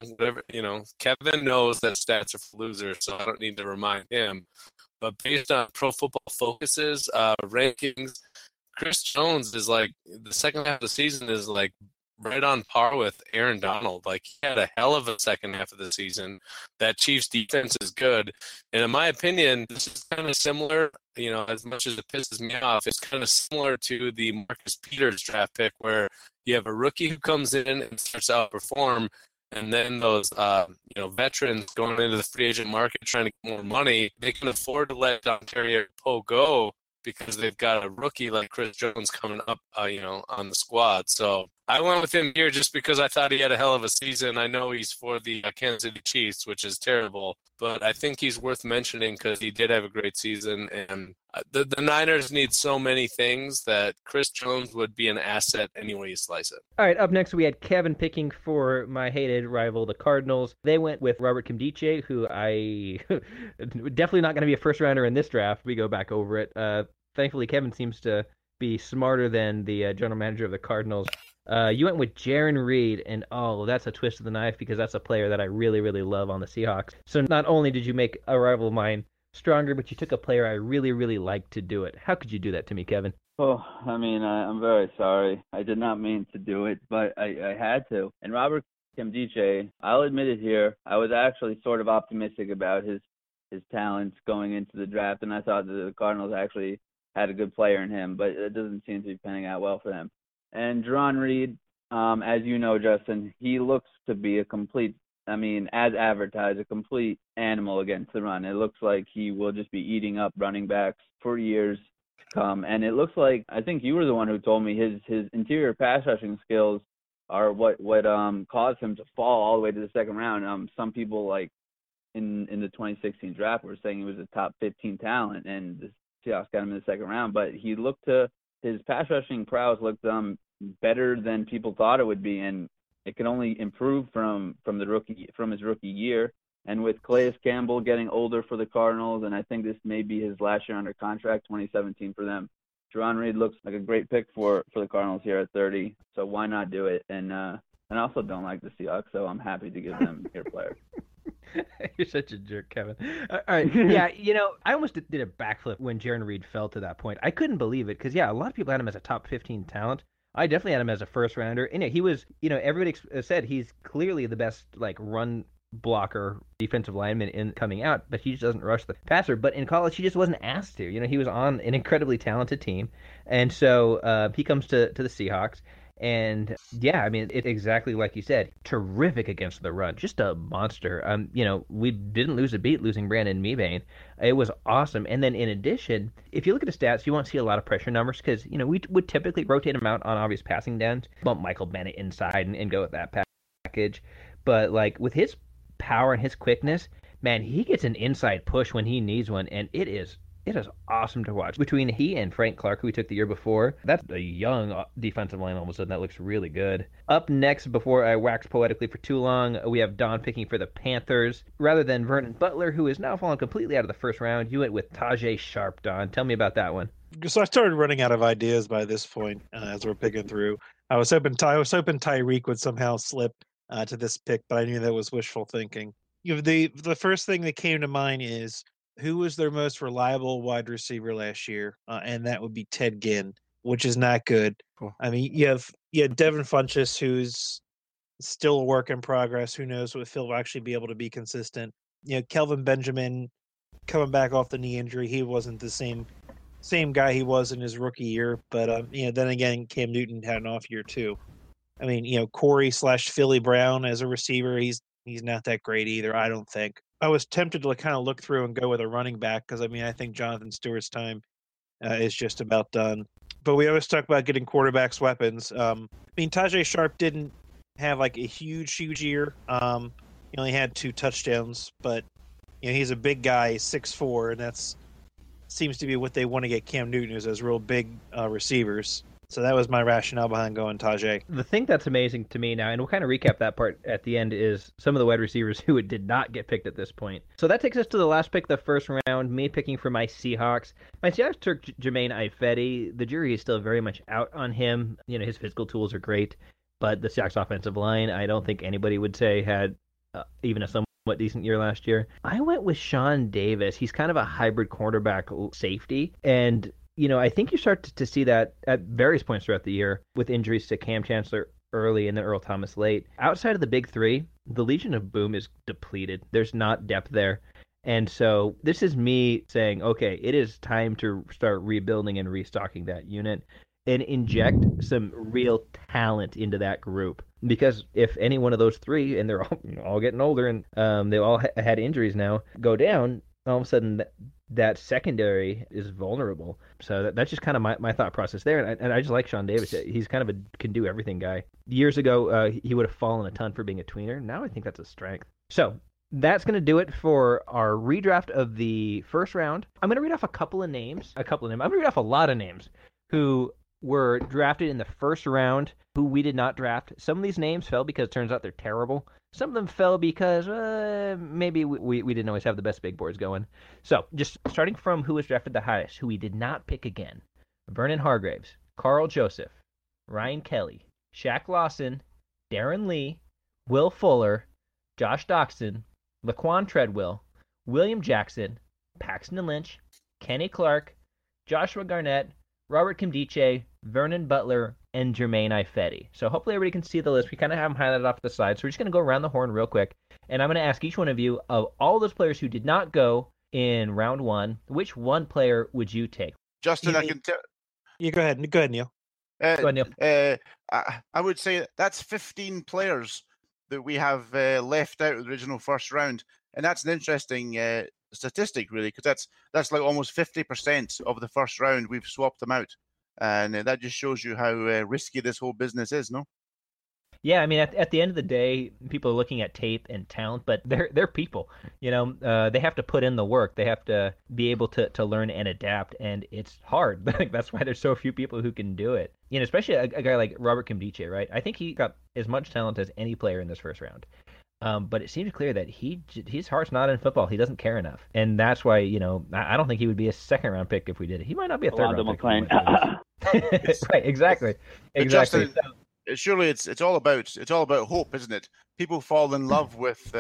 S8: Kevin knows that stats are for losers, so I don't need to remind him. But based on Pro Football Focus's rankings, Chris Jones is like, the second half of the season is like right on par with Aaron Donald. Like, he had a hell of a second half of the season. That Chiefs defense is good. And in my opinion, this is kind of similar, as much as it pisses me off, it's kind of similar to the Marcus Peters draft pick, where you have a rookie who comes in and starts to outperform, and then those, veterans going into the free agent market trying to get more money, they can afford to let Ontario Poe go because they've got a rookie like Chris Jones coming up, on the squad. So I went with him here just because I thought he had a hell of a season. I know he's for the Kansas City Chiefs, which is terrible, but I think he's worth mentioning because he did have a great season. And the Niners need so many things that Chris Jones would be an asset any way you slice it.
S4: All right, up next we had Kevin picking for my hated rival, the Cardinals. They went with Robert Nkemdiche, who I definitely not going to be a first rounder in this draft. We go back over it. Thankfully, Kevin seems to be smarter than the general manager of the Cardinals. You went with Jarran Reed, and that's a twist of the knife because that's a player that I really, really love on the Seahawks. So not only did you make a rival of mine stronger, but you took a player I really, really like to do it. How could you do that to me, Kevin?
S7: Oh, I'm very sorry. I did not mean to do it, but I had to. And Robert Nkemdiche, I'll admit it here, I was actually sort of optimistic about his talents going into the draft, and I thought that the Cardinals actually had a good player in him, but it doesn't seem to be panning out well for them. And Jarran Reed, as you know, Justin, he looks to be as advertised, a complete animal against the run. It looks like he will just be eating up running backs for years to come. And it looks like, I think you were the one who told me his interior pass rushing skills are what caused him to fall all the way to the second round. Some people, like in the 2016 draft, were saying he was a top 15 talent, and the Seahawks got him in the second round. But his pass rushing prowess looked better than people thought it would be, and it can only improve from his rookie year. And with Calais Campbell getting older for the Cardinals, and I think this may be his last year under contract, 2017 for them, Jarran Reed looks like a great pick for the Cardinals here at 30. So why not do it? And I also don't like the Seahawks, so I'm happy to give them your player.
S4: You're such a jerk, Kevin. All right. Yeah, I almost did a backflip when Jarran Reed fell to that point. I couldn't believe it because, a lot of people had him as a top 15 talent. I definitely had him as a first rounder. And he was, everybody said he's clearly the best, run blocker defensive lineman in coming out, but he just doesn't rush the passer. But in college, he just wasn't asked to. He was on an incredibly talented team. And so he comes to the Seahawks. And it's exactly like you said, terrific against the run, just a monster. We didn't lose a beat losing Brandon Mebane. It was awesome. And then in addition, if you look at the stats, you won't see a lot of pressure numbers because, we would typically rotate him out on obvious passing downs, bump Michael Bennett inside and go with that package. But with his power and his quickness, man, he gets an inside push when he needs one, and it is awesome to watch. Between he and Frank Clark, who we took the year before, that's a young defensive line all of a sudden. That looks really good. Up next, before I wax poetically for too long, we have Don picking for the Panthers. Rather than Vernon Butler, who is now fallen completely out of the first round, you went with Tajae Sharpe, Don. Tell me about that one.
S5: So I started running out of ideas by this point as we're picking through. I was hoping Tyreek would somehow slip to this pick, but I knew that was wishful thinking. The first thing that came to mind is, who was their most reliable wide receiver last year? And that would be Ted Ginn, which is not good.
S6: Cool.
S5: I mean, you have Devin Funchess, who's still a work in progress. Who knows if he'll actually be able to be consistent? Kelvin Benjamin coming back off the knee injury, he wasn't the same guy he was in his rookie year. But then again, Cam Newton had an off year too. I mean, Corey/Philly Brown as a receiver, he's not that great either. I don't think. I was tempted to kind of look through and go with a running back because, I think Jonathan Stewart's time is just about done. But we always talk about getting quarterbacks weapons. Tajae Sharpe didn't have a huge year. He only had 2 touchdowns, but he's a big guy, 6'4", and that's seems to be what they want to get Cam Newton is those real big receivers. So that was my rationale behind going Tajae.
S4: The thing that's amazing to me now, and we'll kind of recap that part at the end, is some of the wide receivers who did not get picked at this point. So that takes us to the last pick of the first round, me picking for my Seahawks. My Seahawks took Jermaine Ifedi. The jury is still very much out on him. His physical tools are great, but the Seahawks offensive line, I don't think anybody would say had even a somewhat decent year last year. I went with Sean Davis. He's kind of a hybrid cornerback safety, and I think you start to see that at various points throughout the year with injuries to Cam Chancellor early and then Earl Thomas late. Outside of the big three, the Legion of Boom is depleted. There's not depth there. And so this is me saying, okay, it is time to start rebuilding and restocking that unit and inject some real talent into that group. Because if any one of those three, and they're all getting older and they all had injuries now, go down, all of a sudden that secondary is vulnerable. So that's just kind of my thought process there. And I just like Sean Davis. He's kind of a can-do-everything guy. Years ago, he would have fallen a ton for being a tweener. Now I think that's a strength. So that's going to do it for our redraft of the first round. I'm going to read off a couple of names. I'm going to read off a lot of names who were drafted in the first round who we did not draft. Some of these names fell because it turns out they're terrible. Some of them fell because maybe we didn't always have the best big boards going. So just starting from who was drafted the highest, who we did not pick again. Vernon Hargraves, Carl Joseph, Ryan Kelly, Shaq Lawson, Darren Lee, Will Fuller, Josh Doxson, Laquan Treadwell, William Jackson, Paxton Lynch, Kenny Clark, Joshua Garnett, Robert Kimdiche, Vernon Butler, and Jermaine Ifedi. So hopefully everybody can see the list. We kind of have them highlighted off to the side. So we're just going to go around the horn real quick. And I'm going to ask each one of you, of all those players who did not go in round one, which one player would you take?
S6: Justin, I can tell.
S5: You go ahead. Go ahead, Neil.
S4: Go ahead, Neil.
S6: I would say that's 15 players that we have left out of the original first round. And that's an interesting statistic, really, because that's like almost 50% of the first round. We've swapped them out. And that just shows you how risky this whole business is, no?
S4: Yeah, I mean, at the end of the day, people are looking at tape and talent, but they're people. You know, they have to put in the work. They have to be able to learn and adapt, and it's hard. That's why there's so few people who can do it. You know, especially a guy like Robert Kimdiche, right? I think he got as much talent as any player in this first round. But it seems clear that his heart's not in football. He doesn't care enough, and that's why, you know, I don't think he would be a second round pick if we did it. He might not be a third round pick. Right, exactly.
S6: Justin, surely it's all about hope, isn't it? People fall in love with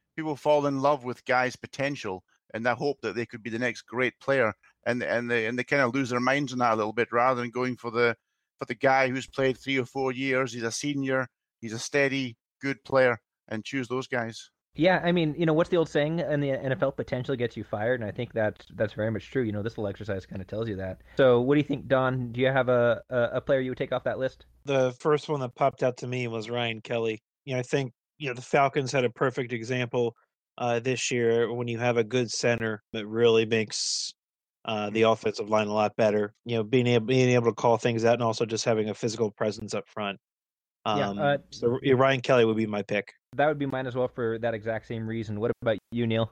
S6: guys' potential and that hope that they could be the next great player, and they kind of lose their minds on that a little bit, rather than going for the guy who's played 3 or 4 years. He's a senior. He's a steady, good player. And choose those guys.
S4: Yeah, I mean, you know, what's the old saying in the NFL? Potential gets you fired, and I think that's very much true. You know, this little exercise kind of tells you that. So, what do you think, Don? Do you have a player you would take off that list?
S5: The first one that popped out to me was Ryan Kelly. You know, I think the Falcons had a perfect example this year when you have a good center that really makes the offensive line a lot better. You know, being able to call things out and also just having a physical presence up front. So Ryan Kelly would be my pick.
S4: That would be mine as well for that exact same reason. What about you, Neil?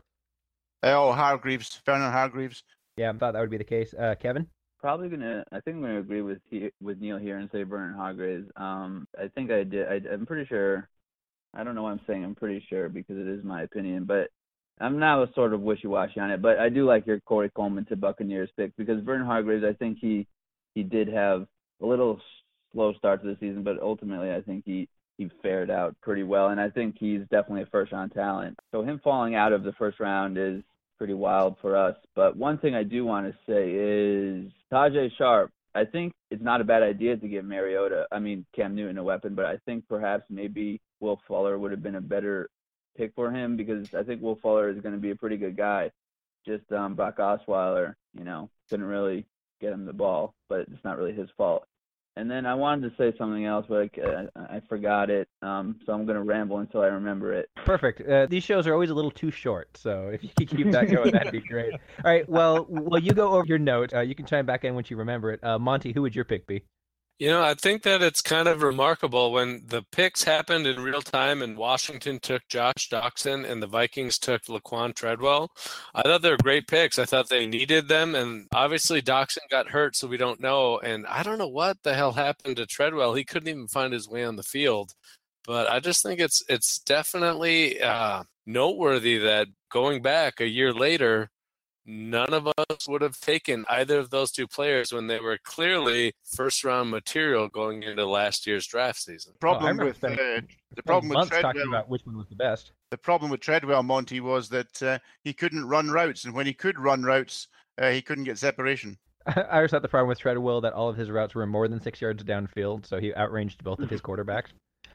S6: Vernon Hargreaves.
S4: Yeah, I thought that would be the case. Kevin?
S7: I think I'm gonna agree with Neil here and say Vernon Hargreaves. I think I did. I'm pretty sure. I don't know why I'm saying I'm pretty sure because it is my opinion, but I'm now sort of wishy-washy on it. But I do like your Corey Coleman to Buccaneers pick because Vernon Hargreaves, I think he did have a little slow start to the season, but ultimately I think he fared out pretty well, and I think he's definitely a first-round talent. So him falling out of the first round is pretty wild for us. But one thing I do want to say is Tajay Sharp. I think it's not a bad idea to give Cam Newton a weapon, but I think perhaps maybe Will Fuller would have been a better pick for him because I think Will Fuller is going to be a pretty good guy. Just Brock Osweiler, couldn't really get him the ball, but it's not really his fault. And then I wanted to say something else, but I forgot it. So I'm going to ramble until I remember it.
S4: Perfect. These shows are always a little too short, so if you could keep that going, that'd be great. All right. Well, you go over your note. You can chime back in once you remember it. Monty, who would your pick be?
S8: I think that it's kind of remarkable when the picks happened in real time and Washington took Josh Doxson and the Vikings took Laquan Treadwell. I thought they were great picks. I thought they needed them, and obviously Doxson got hurt, so we don't know. And I don't know what the hell happened to Treadwell. He couldn't even find his way on the field. But I just think it's definitely noteworthy that going back a year later, none of us would have taken either of those two players when they were clearly first-round material going into last year's draft season.
S6: The problem with Treadwell,
S4: talking about which one was the best.
S6: The problem with Treadwell, Monty, was that he couldn't run routes, and when he could run routes, he couldn't get separation.
S4: I always thought the problem with Treadwell that all of his routes were more than 6 yards downfield, so he outranged both of his quarterbacks.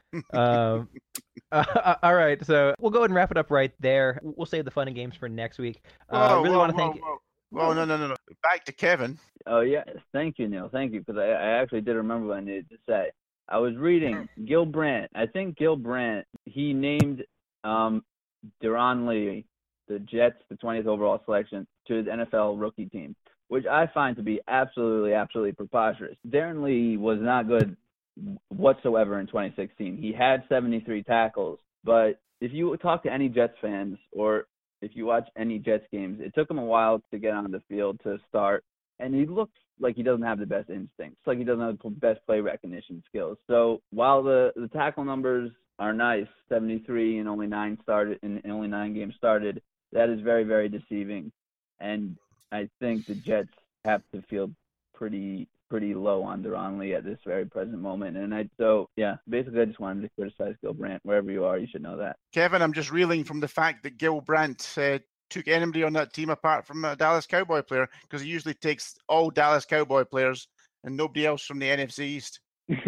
S4: All right, so we'll go ahead and wrap it up right there. We'll save the fun and games for next week. Really want to thank.
S6: No. Back to Kevin.
S7: Oh, yeah. Thank you, Neil. Thank you, because I actually did remember what I needed to say. I was reading Gil Brandt. I think Gil Brandt, he named Deron Lee, the Jets, the 20th overall selection, to his NFL rookie team, which I find to be absolutely preposterous. Darren Lee was not good whatsoever in 2016. He had 73 tackles, but if you talk to any Jets fans or if you watch any Jets games, it took him a while to get on the field to start, and he looks like he doesn't have the best instincts, like he doesn't have the best play recognition skills. So while the tackle numbers are nice, 73 and only 9 games started, that is very, very deceiving. And I think the Jets have to feel pretty low on Deron Lee at this very present moment. And basically I just wanted to criticize Gil Brandt. Wherever you are, you should know that.
S6: Kevin, I'm just reeling from the fact that Gil Brandt took anybody on that team apart from a Dallas Cowboy player, because he usually takes all Dallas Cowboy players and nobody else from the NFC East.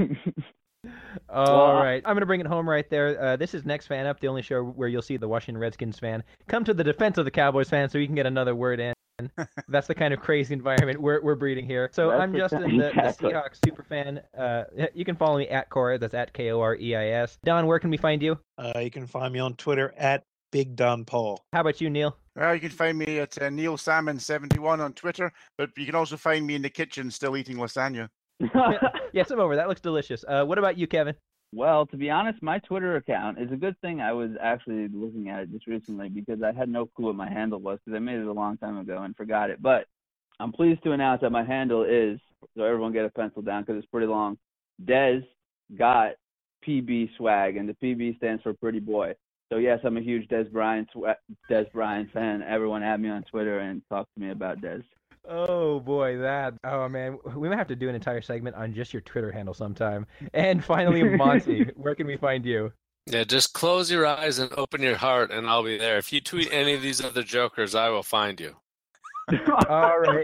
S4: All right. I'm going to bring it home right there. This is Next Fan Up, the only show where you'll see the Washington Redskins fan come to the defense of the Cowboys fan so you can get another word in. That's the kind of crazy environment we're breeding here. So I'm Justin, the Seahawks super fan. You can follow me at Corey. That's at Koreis. Don, where can we find you?
S5: You can find me on Twitter at Big Don Paul.
S4: How about you, Neil?
S6: You can find me at Neil Salmon71 on Twitter, but you can also find me in the kitchen still eating lasagna.
S4: Yes, I'm over. That looks delicious. What about you, Kevin?
S7: Well, to be honest, my Twitter account is a good thing. I was actually looking at it just recently because I had no clue what my handle was because I made it a long time ago and forgot it. But I'm pleased to announce that my handle is, so everyone get a pencil down because it's pretty long, Des Got PB Swag, and the PB stands for Pretty Boy. So, yes, I'm a huge Des Bryant fan. Everyone add me on Twitter and talk to me about Des.
S4: Oh, boy, man. We might have to do an entire segment on just your Twitter handle sometime. And finally, Monty, where can we find you?
S8: Yeah, just close your eyes and open your heart, and I'll be there. If you tweet any of these other jokers, I will find you.
S4: All right.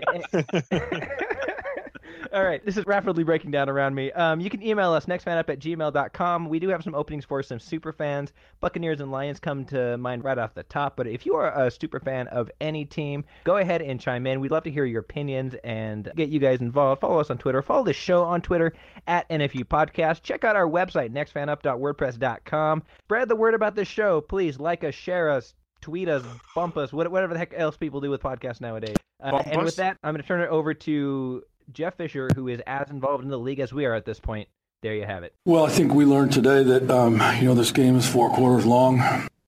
S4: All right, this is rapidly breaking down around me. You can email us, nextfanup@gmail.com. We do have some openings for some super fans. Buccaneers and Lions come to mind right off the top, but if you are a super fan of any team, go ahead and chime in. We'd love to hear your opinions and get you guys involved. Follow us on Twitter. Follow the show on Twitter at NFU Podcast. Check out our website, nextfanup.wordpress.com. Spread the word about this show. Please like us, share us, tweet us, bump us, whatever the heck else people do with podcasts nowadays. And with that, I'm going to turn it over to Jeff Fisher, who is as involved in the league as we are at this point. There you have it.
S9: Well, I think we learned today that, this game is 4 quarters long.